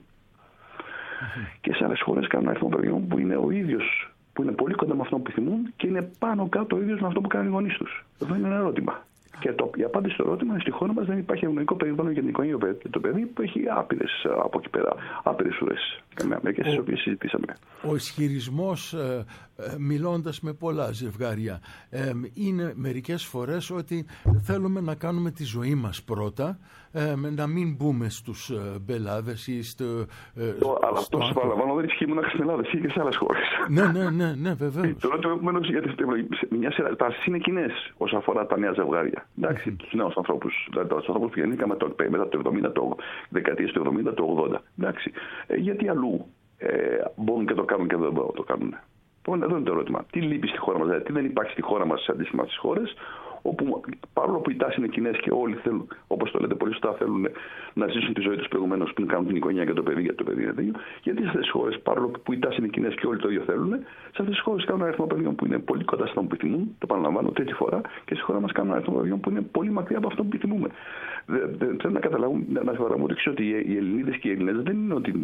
mm-hmm. και σε άλλες χώρες κάνουν ένα αριθμό παιδιών που είναι ο ίδιος, που είναι πολύ κοντά με αυτό που επιθυμούν και είναι πάνω κάτω ο ίδιος με αυτό που κάνουν οι γονείς τους. Εδώ είναι ένα ερώτημα. Και το, η απάντηση στο ερώτημα είναι στη χώρα μας δεν υπάρχει ευνοϊκό περιβάλλον για την οικογένεια και το παιδί που έχει άπειρες από εκεί πέρα, άπειρες ουρές. Μερικές τις οποίες συζητήσαμε. Ο ισχυρισμός, ε, ε, μιλώντας με πολλά ζευγάρια, ε, είναι μερικές φορές ότι θέλουμε να κάνουμε τη ζωή μας πρώτα, ε, να μην μπούμε στους ε, μπελάδες ή στο... Ε, το, αλλά αυτό σας παραλαμβάνω δεν ισχύει μόνο στην Ελλάδα, ισχύει και σε άλλες χώρες. Ναι, ναι, ναι, ναι, βεβαίως. Το ερώτημα επομένως γιατί μια σειρά τάσεις είναι κοινές όσον αφορά τα νέα ζευγάρια. Εντάξει, τους νέους ανθρώπους, δηλαδή τους ανθρώπους που γεννήκαμε μετά το εβδομήντα, το δεκαετίες του εβδομήντα, το ογδόντα. Εντάξει, ε, γιατί αλλού ε, μπορούν και το κάνουν και δεν μπορούν να το κάνουν. Λοιπόν, εδώ είναι το ερώτημα. Τι λείπει στη χώρα μας, δηλαδή τι δεν υπάρχει στη χώρα μας σε αντίστοιχα με τις χώρες, όπου παρόλο που οι τάσεις είναι κοινές και όλοι θέλουν, όπως το λέτε πολύ σωστά, θέλουν να ζήσουν τη ζωή τους προηγουμένως πριν κάνουν την οικογένεια και το παιδί, γιατί το παιδί είναι τέτοιο. Γιατί σε αυτές τις χώρες, παρόλο που οι τάσεις είναι κοινές και όλοι το ίδιο θέλουν, σε αυτές τις χώρες κάνουν ένα αριθμό παιδιών που είναι πολύ κοντά στο που επιθυμούν, το παραλαμβάνω τρίτη φορά, και στη χώρα μας κάνουν ένα αριθμό παιδιών που είναι πολύ μακριά από αυτό που επιθυμούμε. Θέλω να καταλάβουν, να σας ότι οι Ελληνίδες και οι Ελληνές δεν είναι ότι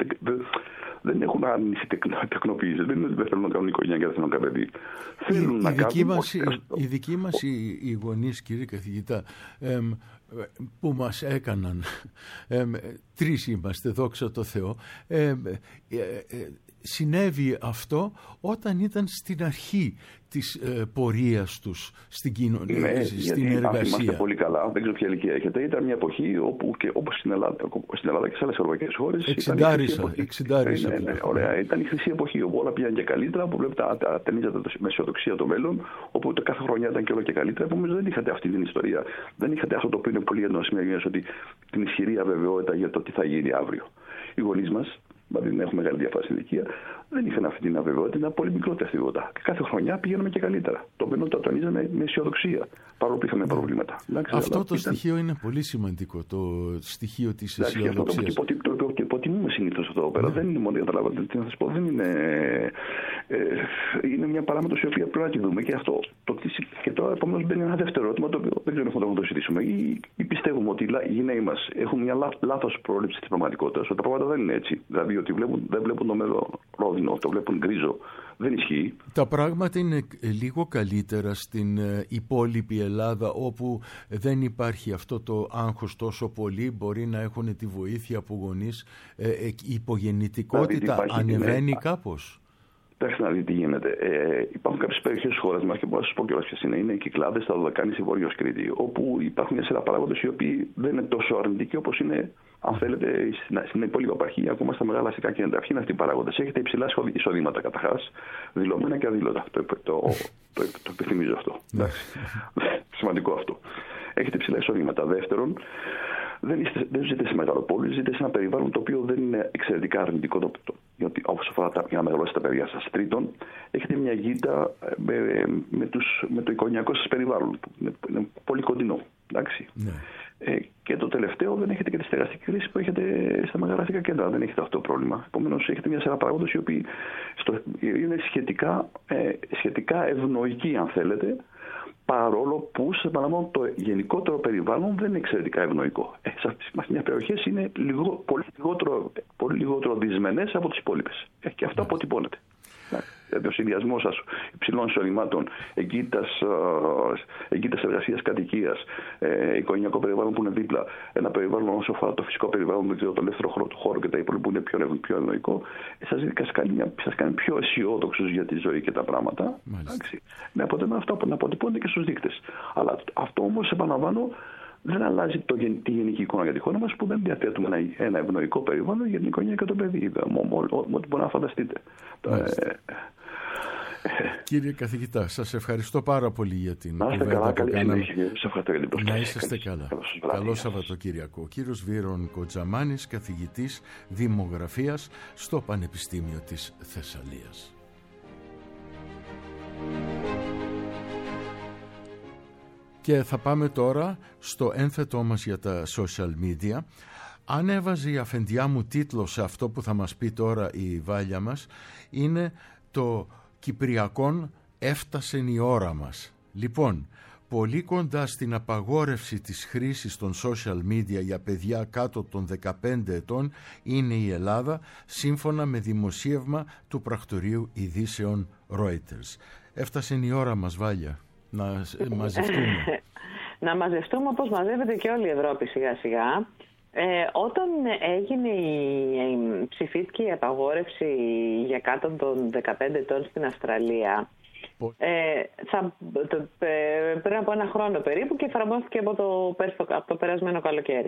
δεν έχουν άρνηση τεκνοποίηση, δεν είναι ότι δεν θέλουν να κάνουν οικογένεια και δεν θέλουν να κάνουν παιδί. Θέλουν να κάνουν. Οι δικοί μας οι γονείς, κύριε καθηγητά, εμ, που μας έκαναν, εμ, τρεις είμαστε, δόξα τω Θεώ, εμ, ε, ε, συνέβη αυτό όταν ήταν στην αρχή της ε, πορείας τους στην κοινωνία, ναι, στην εργασία. Αν θυμάστε πολύ καλά, δεν ξέρω ποια ηλικία έχετε, ήταν μια εποχή όπου και όπως στην Ελλάδα, στην Ελλάδα και σε άλλες ευρωπαϊκές χώρες. Εξιντάρισα, εξιντάρισα. Ναι, ναι, ναι, ωραία, ήταν η χρυσή εποχή όπου όλα πήγαν και καλύτερα, όπου βλέπετε ατενίζατε με αισιοδοξία το μέλλον, όπου κάθε χρονιά ήταν και όλο και καλύτερα. Επομένως δεν είχατε αυτή την ιστορία. Δεν είχατε αυτό το οποίο είναι πολύ έντονο σήμερα, ότι την ισχυρή αβεβαιότητα για το τι θα γίνει αύριο. Οι γονείς μας, δηλαδή δεν έχουμε μεγάλη διαφορά στην ηλικία, δεν είχαν αυτή την αβεβαιότητα, ήταν πολύ μικρότερη αστυνότητα. Και κάθε χρονιά πηγαίναμε και καλύτερα. Το οποίο το τονίζαμε με αισιοδοξία, παρόλο που είχαμε προβλήματα. Εντάξει, αυτό το ήταν... στοιχείο είναι πολύ σημαντικό, το στοιχείο της αισιοδοξίας. Το, το, το, το υποτιμούμε συνήθως αυτό εδώ πέρα. Δεν είναι μόνο, καταλάβατε, τι να σας πω, δεν είναι. Ε, είναι μια παράμετρος η οποία πρέπει να τη δούμε. Και, αυτό, το, και τώρα επομένως μπαίνει ένα δεύτερο ερώτημα, το οποίο δεν ξέρω αν θα το συζητήσουμε. Ή, ή πιστεύουμε ότι οι γυναίκοι μας έχουν μια λά, λάθος πρόληψη της πραγματικότητας, ότι τα πράγματα δεν είναι έτσι. Δηλαδή ότι βλέπουν, δεν βλέπουν το μέλλον ρόδινο, το βλέπουν γκρίζο. Δεν ισχύει. Τα πράγματα είναι λίγο καλύτερα στην υπόλοιπη Ελλάδα, όπου δεν υπάρχει αυτό το άγχος τόσο πολύ, μπορεί να έχουν τη βοήθεια από γονείς. Ε, η υπογεννητικότητα δηλαδή, ανεβαίνει ναι. κάπως. Κοιτάξτε να δείτε τι γίνεται. Ε, υπάρχουν κάποιες περιοχές της χώρας μας και μπορώ να σας πω κιόλας ποιες είναι. Είναι οι Κυκλάδες, τα Δωδεκάνηση, η Βόρειος Κρήτη, όπου υπάρχουν μια σειρά παράγοντες οι οποίοι δεν είναι τόσο αρνητικοί όπως είναι, αν θέλετε, στην υπόλοιπη επαρχία, ακόμα στα μεγάλα αστικά κέντρα. Ποιοι είναι αυτοί οι παράγοντες? Έχετε υψηλά εισοδήματα καταρχάς, δηλωμένα και αδήλωτα. Το, το, το, το, το επιθυμίζω αυτό. Σημαντικό αυτό. Έχετε υψηλά εισοδήματα. Δεύτερον, δεν, είστε, δεν ζείτε σε μεγαλοπόλεις, ζείτε σε ένα περιβάλλον το οποίο δεν είναι εξαιρετικά αρνητικό, το, το, γιατί όπως αφορά τα, για να μεγαλώσετε τα παιδιά σας. Τρίτον, έχετε μια γύτα με, με, τους, με το εικονιακό σας περιβάλλον, που είναι, είναι πολύ κοντινό. Εντάξει. Ναι. Ε, και το τελευταίο, δεν έχετε και τη στεγαστική κρίση που έχετε στα μεγάλα αστικά κέντρα. Δεν έχετε αυτό το πρόβλημα. Επομένως, έχετε μια σειρά παράγοντες οι οποίοι στο, είναι σχετικά, ε, σχετικά ευνοϊκοί, αν θέλετε, παρόλο που, σε επαναλαμβάνω, το γενικότερο περιβάλλον δεν είναι εξαιρετικά ευνοϊκό. Ε, σε αυτές τις περιοχές είναι λιγό, πολύ, λιγότερο, πολύ λιγότερο δυσμενές από τις υπόλοιπες. Ε, και αυτό αποτυπώνεται. Δηλαδή ο συνδυασμός σας υψηλών εισοδημάτων, εγκύτητας εργασίας, κατοικίας, ε, οικογενειακό περιβάλλον που είναι δίπλα, ένα περιβάλλον όσο αφορά το φυσικό περιβάλλον, δεν ξέρω, το ελεύθερο χώρο του χώρου και τα υπόλοιπα που είναι πιο, πιο ευνοϊκό, ε, σας, σας κάνει πιο αισιόδοξους για τη ζωή και τα πράγματα. Με αποτέλεσμα αυτό να αποτυπώνεται και στους δείκτες. Αλλά αυτό όμως, επαναλαμβάνω, δεν αλλάζει το, τη γενική εικόνα για τη χώρα μας, που δεν διαθέτουμε ένα, ένα ευνοϊκό περιβάλλον για την οικογένεια και το παιδί. Ό,τι μπορεί να φανταστείτε. Κύριε καθηγητά, σας ευχαριστώ πάρα πολύ για την κουβέντα που κάναμε. Να είσαστε καλά. Καλό Σαββατοκύριακο. Ο κύριος Βίρον Κοτζαμάνης, καθηγητής δημογραφίας στο Πανεπιστήμιο της Θεσσαλίας. Και θα πάμε τώρα στο ένθετό μας για τα social media. Αν έβαζε η αφεντιά μου τίτλο σε αυτό που θα μας πει τώρα η Βάλια μας, είναι το «Κυπριακόν έφτασεν η ώρα μας». Λοιπόν, πολύ κοντά στην απαγόρευση της χρήσης των social media για παιδιά κάτω των δεκαπέντε ετών είναι η Ελλάδα, σύμφωνα με δημοσίευμα του πρακτορείου ειδήσεων Reuters. Έφτασε η ώρα μας, Βάλια, να μαζευτούμε. Να μαζευτούμε όπως μαζεύεται και όλη η Ευρώπη σιγά σιγά. Ε, όταν έγινε η, η, ψηφίστηκε η απαγόρευση για κάτω των δεκαπέντε ετών στην Αυστραλία, ε, θα, το, ε, πριν από ένα χρόνο περίπου, και εφαρμόστηκε από το, από το περασμένο καλοκαίρι.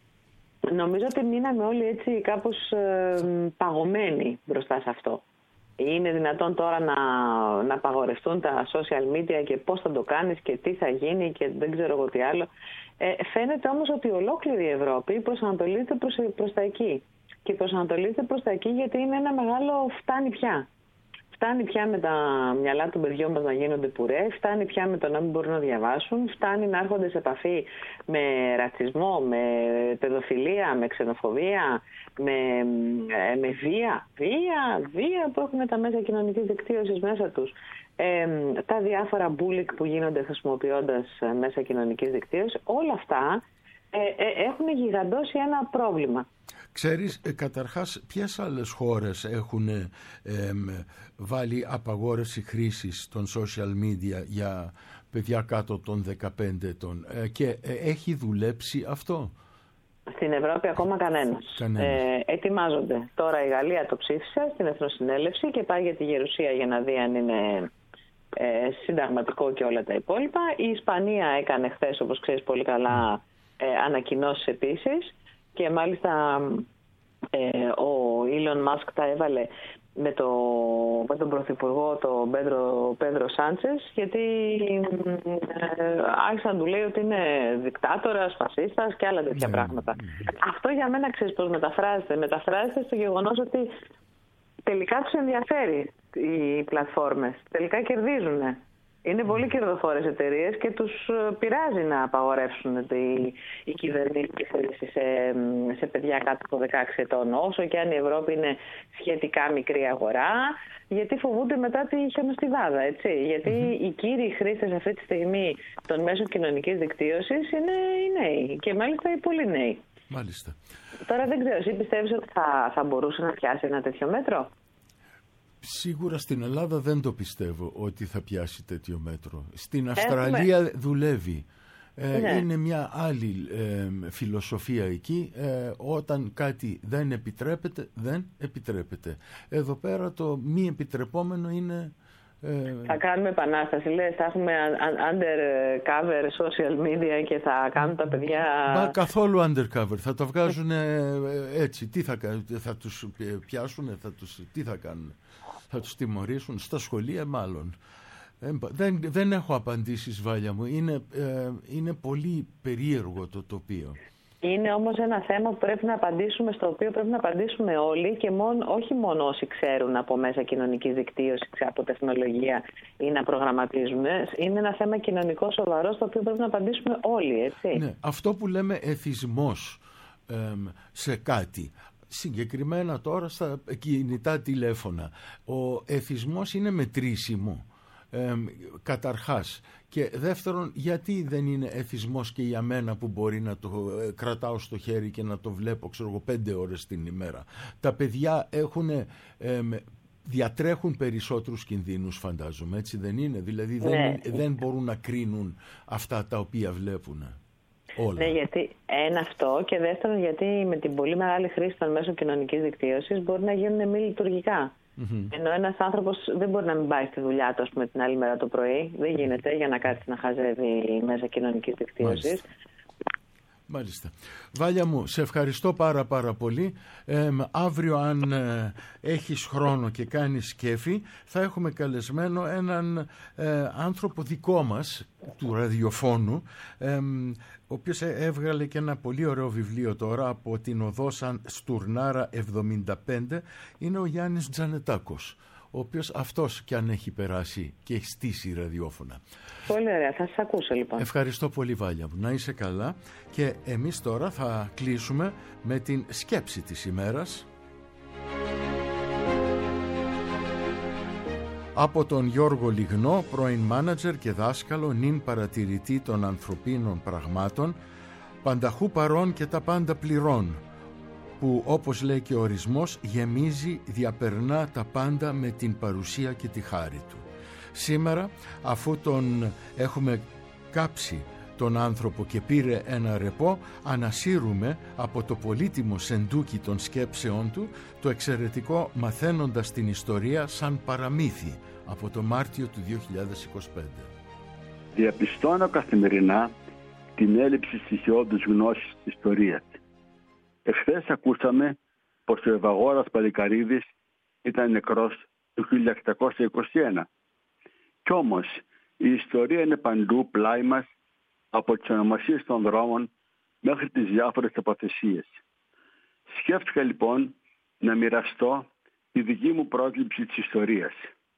Νομίζω ότι μείναμε όλοι έτσι κάπως ε, παγωμένοι μπροστά σε αυτό. Είναι δυνατόν τώρα να, να απαγορευτούν τα social media και πώς θα το κάνεις και τι θα γίνει και δεν ξέρω εγώ τι άλλο. Ε, φαίνεται όμως ότι ολόκληρη η Ευρώπη προσανατολίζεται προς, προς τα εκεί. Και προσανατολίζεται προς τα εκεί γιατί είναι ένα μεγάλο φτάνει πια. Φτάνει πια με τα μυαλά των παιδιών μας να γίνονται πουρέ, φτάνει πια με το να μην μπορούν να διαβάσουν, φτάνει να έρχονται σε επαφή με ρατσισμό, με παιδοφιλία, με ξενοφοβία, με, με βία. Βία, βία που έχουν τα μέσα κοινωνικής δικτύωσης μέσα τους. Ε, τα διάφορα bullying που γίνονται χρησιμοποιώντας μέσα κοινωνικής δικτύωσης, όλα αυτά ε, ε, έχουν γιγαντώσει ένα πρόβλημα. Ξέρεις, ε, καταρχάς, ποιες άλλες χώρες έχουν ε, ε, βάλει απαγόρευση χρήσης των social media για παιδιά κάτω των δεκαπέντε ετών ε, και ε, έχει δουλέψει αυτό? Στην Ευρώπη ακόμα κανένας. κανένας. Ε, ετοιμάζονται. Τώρα η Γαλλία το ψήφισε στην Εθνοσυνέλευση και πάει για τη Γερουσία για να δει αν είναι ε, συνταγματικό και όλα τα υπόλοιπα. Η Ισπανία έκανε χθες, όπως ξέρεις πολύ καλά, ε, ανακοινώσεις επίσης. Και μάλιστα ε, ο Elon Musk τα έβαλε με, το, με τον Πρωθυπουργό, τον Πέντρο, Πέντρο Σάντσες, γιατί ε, άρχισαν να του λέει ότι είναι δικτάτορας, φασίστας και άλλα τέτοια πράγματα. Αυτό για μένα, ξέρεις πώς μεταφράζεται. Μεταφράζεται στο γεγονός ότι τελικά τους ενδιαφέρει οι πλατφόρμες. Τελικά κερδίζουν. Είναι πολύ κερδοφόρες εταιρείες και τους πειράζει να απαγορεύσουν οι, οι κυβερνήσεις σε, σε παιδιά κάτω από δεκαέξι ετών. Όσο και αν η Ευρώπη είναι σχετικά μικρή αγορά, γιατί φοβούνται μετά τη χιονοστιβάδα, έτσι. Γιατί mm-hmm. οι κύριοι χρήστες αυτή τη στιγμή των μέσων κοινωνικής δικτύωσης είναι οι νέοι και μάλιστα οι πολύ νέοι. Μάλιστα. Τώρα δεν ξέρω, εσύ πιστεύεις ότι θα, θα μπορούσε να πιάσει ένα τέτοιο μέτρο? Σίγουρα στην Ελλάδα δεν το πιστεύω ότι θα πιάσει τέτοιο μέτρο. Στην Αυστραλία Έχουμε... δουλεύει. Ε, Ναι. Είναι μια άλλη ε, φιλοσοφία εκεί. Ε, όταν κάτι δεν επιτρέπεται, δεν επιτρέπεται. Εδώ πέρα το μη επιτρεπόμενο είναι... Ε, Θα κάνουμε επανάσταση, λες, θα έχουμε undercover social media και θα κάνουν τα παιδιά... Μα καθόλου undercover, θα τα βγάζουν έτσι. Τι θα, θα τους πιάσουν, θα τους, τι θα κάνουν, θα τους τιμωρήσουν, στα σχολεία μάλλον. Δεν, δεν έχω απαντήσεις, Βάλια μου, είναι, ε, είναι πολύ περίεργο το τοπίο. Είναι όμως ένα θέμα που πρέπει να απαντήσουμε, στο οποίο πρέπει να απαντήσουμε όλοι και μόνο, όχι μόνο όσοι ξέρουν από μέσα κοινωνικής δικτύωσης, από τεχνολογία ή να προγραμματίζουν. Είναι ένα θέμα κοινωνικό σοβαρό στο οποίο πρέπει να απαντήσουμε όλοι, έτσι. Ναι, αυτό που λέμε εθισμός ε, σε κάτι, συγκεκριμένα τώρα στα κινητά τηλέφωνα, ο εθισμός είναι μετρήσιμο. Ε, καταρχάς, και δεύτερον, γιατί δεν είναι εθισμός και για μένα που μπορεί να το ε, κρατάω στο χέρι και να το βλέπω, ξέρω εγώ, πέντε ώρες την ημέρα. Τα παιδιά έχουν, ε, διατρέχουν περισσότερους κινδύνους, φαντάζομαι, έτσι δεν είναι? Δηλαδή δεν, Ναι. δεν μπορούν να κρίνουν αυτά τα οποία βλέπουν όλα. Ναι, γιατί ένα αυτό, και δεύτερον γιατί με την πολύ μεγάλη χρήση των μέσων κοινωνικής δικτύωσης μπορεί να γίνουν μη λειτουργικά. Mm-hmm. Ενώ ένας άνθρωπος δεν μπορεί να μην πάει στη δουλειά του, ας πούμε, την άλλη μέρα το πρωί. Δεν γίνεται για να κάτσει να χαζεύει μέσα κοινωνικής δικτύωσης. Μάλιστα. Βάλια μου, σε ευχαριστώ πάρα πάρα πολύ. Ε, αύριο αν ε, έχεις χρόνο και κάνεις κέφι, θα έχουμε καλεσμένο έναν ε, άνθρωπο δικό μας, του ραδιοφώνου, ε, ο οποίος έβγαλε και ένα πολύ ωραίο βιβλίο τώρα από την οδό Σαν Στουρνάρα εβδομήντα πέντε. Είναι ο Γιάννης Τζανετάκος, ο οποίος αυτός κι αν έχει περάσει και έχει στήσει ραδιόφωνα. Πολύ ωραία, θα σας ακούσω λοιπόν. Ευχαριστώ πολύ, Βάλια μου, να είσαι καλά. Και εμείς τώρα θα κλείσουμε με την σκέψη της ημέρας από τον Γιώργο Λιγνό, πρώην μάνατζερ και δάσκαλο, νυν παρατηρητή των ανθρωπίνων πραγμάτων, πανταχού παρών και τα πάντα πληρών, που όπως λέει και ο ορισμός γεμίζει, διαπερνά τα πάντα με την παρουσία και τη χάρη του. Σήμερα, αφού τον έχουμε κάψει τον άνθρωπο και πήρε ένα ρεπό, ανασύρουμε από το πολύτιμο σεντούκι των σκέψεών του το εξαιρετικό «Μαθαίνοντας την ιστορία σαν παραμύθι» από το Μάρτιο του δύο χιλιάδες είκοσι πέντε. Διαπιστώνω καθημερινά την έλλειψη στοιχειώδους γνώσης της ιστορίας. Εχθές ακούσαμε πως ο Ευαγόρας Παλικαρίδης ήταν νεκρός το χίλια οκτακόσια είκοσι ένα. Κι όμως η ιστορία είναι παντού πλάι μας, από τις ονομασίες των δρόμων μέχρι τις διάφορες τοποθεσίες. Σκέφτηκα λοιπόν να μοιραστώ τη δική μου πρόσληψη της ιστορίας.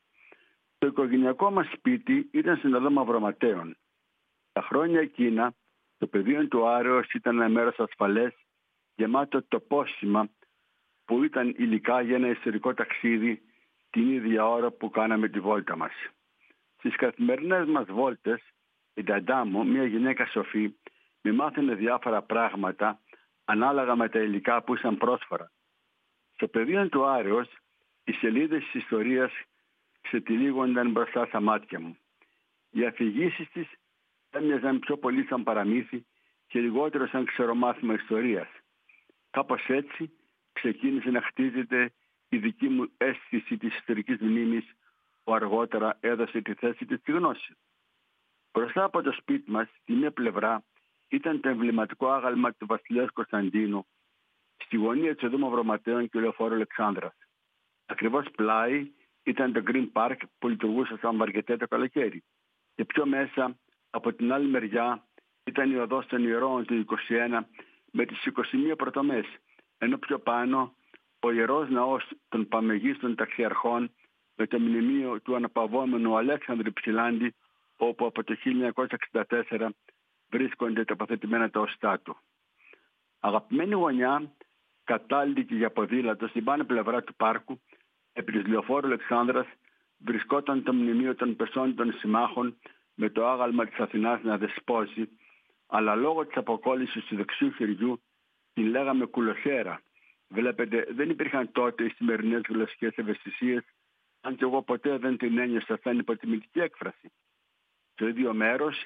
Το οικογενειακό μας σπίτι ήταν στην οδό Μαυροματέων. Τα χρόνια εκείνα το πεδίο του Άρεως ήταν ένα μέρος ασφαλές, γεμάτο τοπόσημα που ήταν υλικά για ένα ιστορικό ταξίδι την ίδια ώρα που κάναμε τη βόλτα μας. Στις καθημερινές μας βόλτες, η νταντά μου, μια γυναίκα σοφή, με μάθαινε διάφορα πράγματα ανάλογα με τα υλικά που ήσαν πρόσφορα. Στο πεδίο του Άρεως, οι σελίδες της ιστορίας ξετυλίγονταν μπροστά στα μάτια μου. Οι αφηγήσεις της έμοιαζαν πιο πολύ σαν παραμύθι και λιγότερο σαν ξερομάθημα ιστορίας. Κάπως έτσι ξεκίνησε να χτίζεται η δική μου αίσθηση της ιστορικής μνήμης, που αργότερα έδωσε τη θέση της στη γνώση. Μπροστά από το σπίτι μας, στη μία πλευρά, ήταν το εμβληματικό άγαλμα του βασιλέως Κωνσταντίνου, στη γωνία του οδού Μαυροματέων και λεωφόρου Αλεξάνδρας. Ακριβώς πλάι ήταν το Green Park που λειτουργούσε σαν βαρκετέ το καλοκαίρι. Και πιο μέσα, από την άλλη μεριά, ήταν η οδός των Ιερών του είκοσι ένα με τις είκοσι μία πρωτομές, ενώ πιο πάνω ο Ιερός Ναός των Παμεγίστων Ταξιαρχών με το μνημείο του αναπαυόμενου Αλέξανδρου Ψηλάντη, όπου από το χίλια εννιακόσια εξήντα τέσσερα βρίσκονται τοποθετημένα τα οστά του. Αγαπημένη γωνιά, κατάλληλη και για ποδήλατο, στην πάνω πλευρά του πάρκου, επί της λεωφόρου Αλεξάνδρας, βρισκόταν το μνημείο των πεσών των συμμάχων με το άγαλμα της Αθηνάς να δεσπόζει, αλλά λόγω της αποκόλλησης του δεξιού χεριού την λέγαμε κουλοσέρα. Βλέπετε, δεν υπήρχαν τότε οι σημερινές γλωσσικές ευαισθησίες, αν και εγώ ποτέ δεν την ένιωσα σαν υποτιμητική έκφραση. Στο ίδιο μέρος,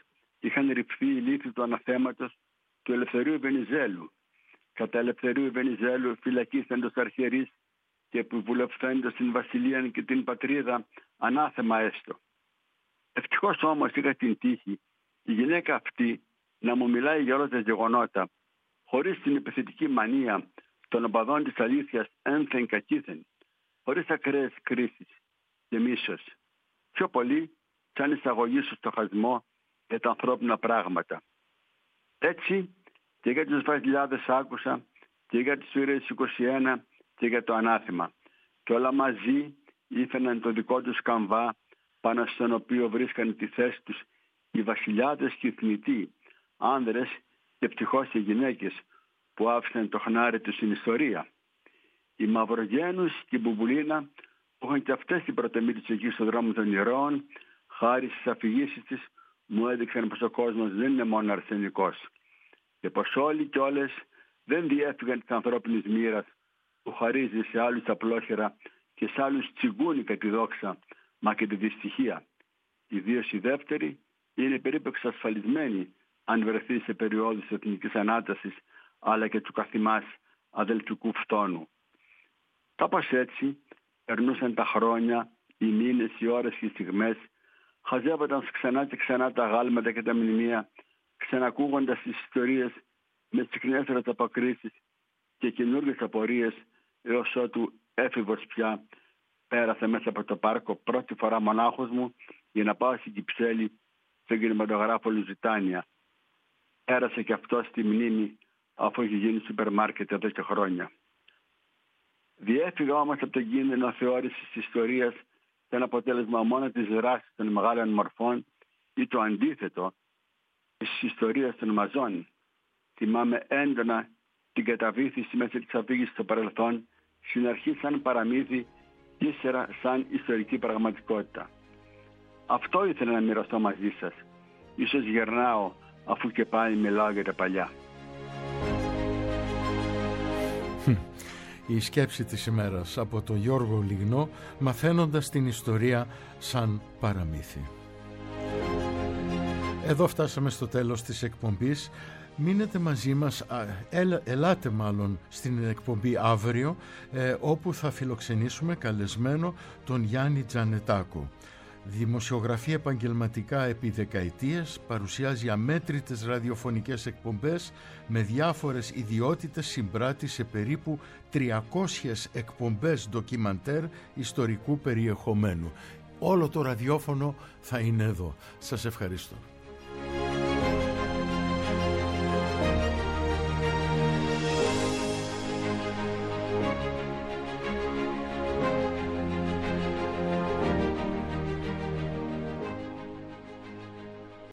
είχαν ρηφθεί οι λύθοι του αναθέματος του Ελευθερίου Βενιζέλου. Κατά Ελευθερίου Βενιζέλου φυλακίστεντος αρχιερείς και επιβουλευθέντος στην βασιλεία και την πατρίδα ανάθεμα έστω. Ευτυχώς όμως είχα την τύχη η γυναίκα αυτή να μου μιλάει για όλα τα γεγονότα, χωρίς την επιθετική μανία των οπαδών της αλήθειας ένθεν κακήθεν, χωρίς ακραίες κρίσεις και μίσος. Πιο πολύ σαν εισαγωγή στο στοχασμό για τα ανθρώπινα πράγματα. Έτσι και για τους βασιλιάδες άκουσα, και για τις ουρές είκοσι ένα και για το ανάθημα. Και όλα μαζί ήφαιναν το δικό τους καμβά, πάνω στον οποίο βρίσκαν τη θέση τους οι βασιλιάδες και οι θνητοί, άνδρες και ευτυχώς οι γυναίκες που άφησαν το χνάρι τους στην ιστορία. Οι Μαυρογένους και η Μπουμπουλίνα που είχαν και αυτές την πρωτομή τους εκεί στον δρόμο των ηρώων, χάρη στις αφηγήσεις της, μου έδειξαν πως ο κόσμος δεν είναι μόνο αρσενικός και πως όλοι και όλες δεν διέφυγαν της ανθρώπινης μοίρας που χαρίζει σε άλλους απλόχερα και σε άλλους τσιγκούνικα τη δόξα, μα και τη δυστυχία. Ιδίως η δεύτερη είναι περίπου εξασφαλισμένη αν βρεθεί σε περιόδους εθνικής ανάτασης αλλά και του καθημάς αδελφικού φθόνου. Κάπως έτσι περνούσαν τα χρόνια, οι μήνες, οι ώρες και οι στιγμές, χαζεύονταν ξανά και ξανά τα γάλματα και τα μνημεία, ξανακούγοντας τις ιστορίες με συχνές ερωταποκρίσεις και καινούργιες απορίες, έως ότου έφηβος πια πέρασα μέσα από το πάρκο πρώτη φορά μονάχος μου για να πάω στην Κυψέλη στον κινηματογράφο Λουζιτάνια. Πέρασε και αυτό στη μνήμη αφού είχε γίνει σούπερ μάρκετ εδώ και χρόνια. Διέφυγα όμως από τον κίνδυνο θεώρησης της ιστορίας σαν αποτέλεσμα μόνο της δράσης των μεγάλων μορφών ή το αντίθετο της ιστορίας των μαζών. Θυμάμαι έντονα την καταβήθηση μέσα της αφήγησης στο παρελθόν, στην αρχή σαν παραμύθι, ύστερα σαν ιστορική πραγματικότητα. Αυτό ήθελα να μοιραστώ μαζί σας. Ίσως γερνάω αφού και πάλι μιλάω για τα παλιά. Η σκέψη της ημέρας από τον Γιώργο Λιγνό, μαθαίνοντας την ιστορία σαν παραμύθι. Εδώ φτάσαμε στο τέλος της εκπομπής. Μείνετε μαζί μας, ελ, ελάτε μάλλον στην εκπομπή αύριο, ε, όπου θα φιλοξενήσουμε καλεσμένο τον Γιάννη Τζανετάκο. Δημοσιογραφεί επαγγελματικά επί δεκαετίες, παρουσιάζει αμέτρητες ραδιοφωνικές εκπομπές, με διάφορες ιδιότητες συμπράττει σε περίπου τριακόσιες εκπομπές ντοκιμαντέρ ιστορικού περιεχομένου. Όλο το ραδιόφωνο θα είναι εδώ. Σας ευχαριστώ.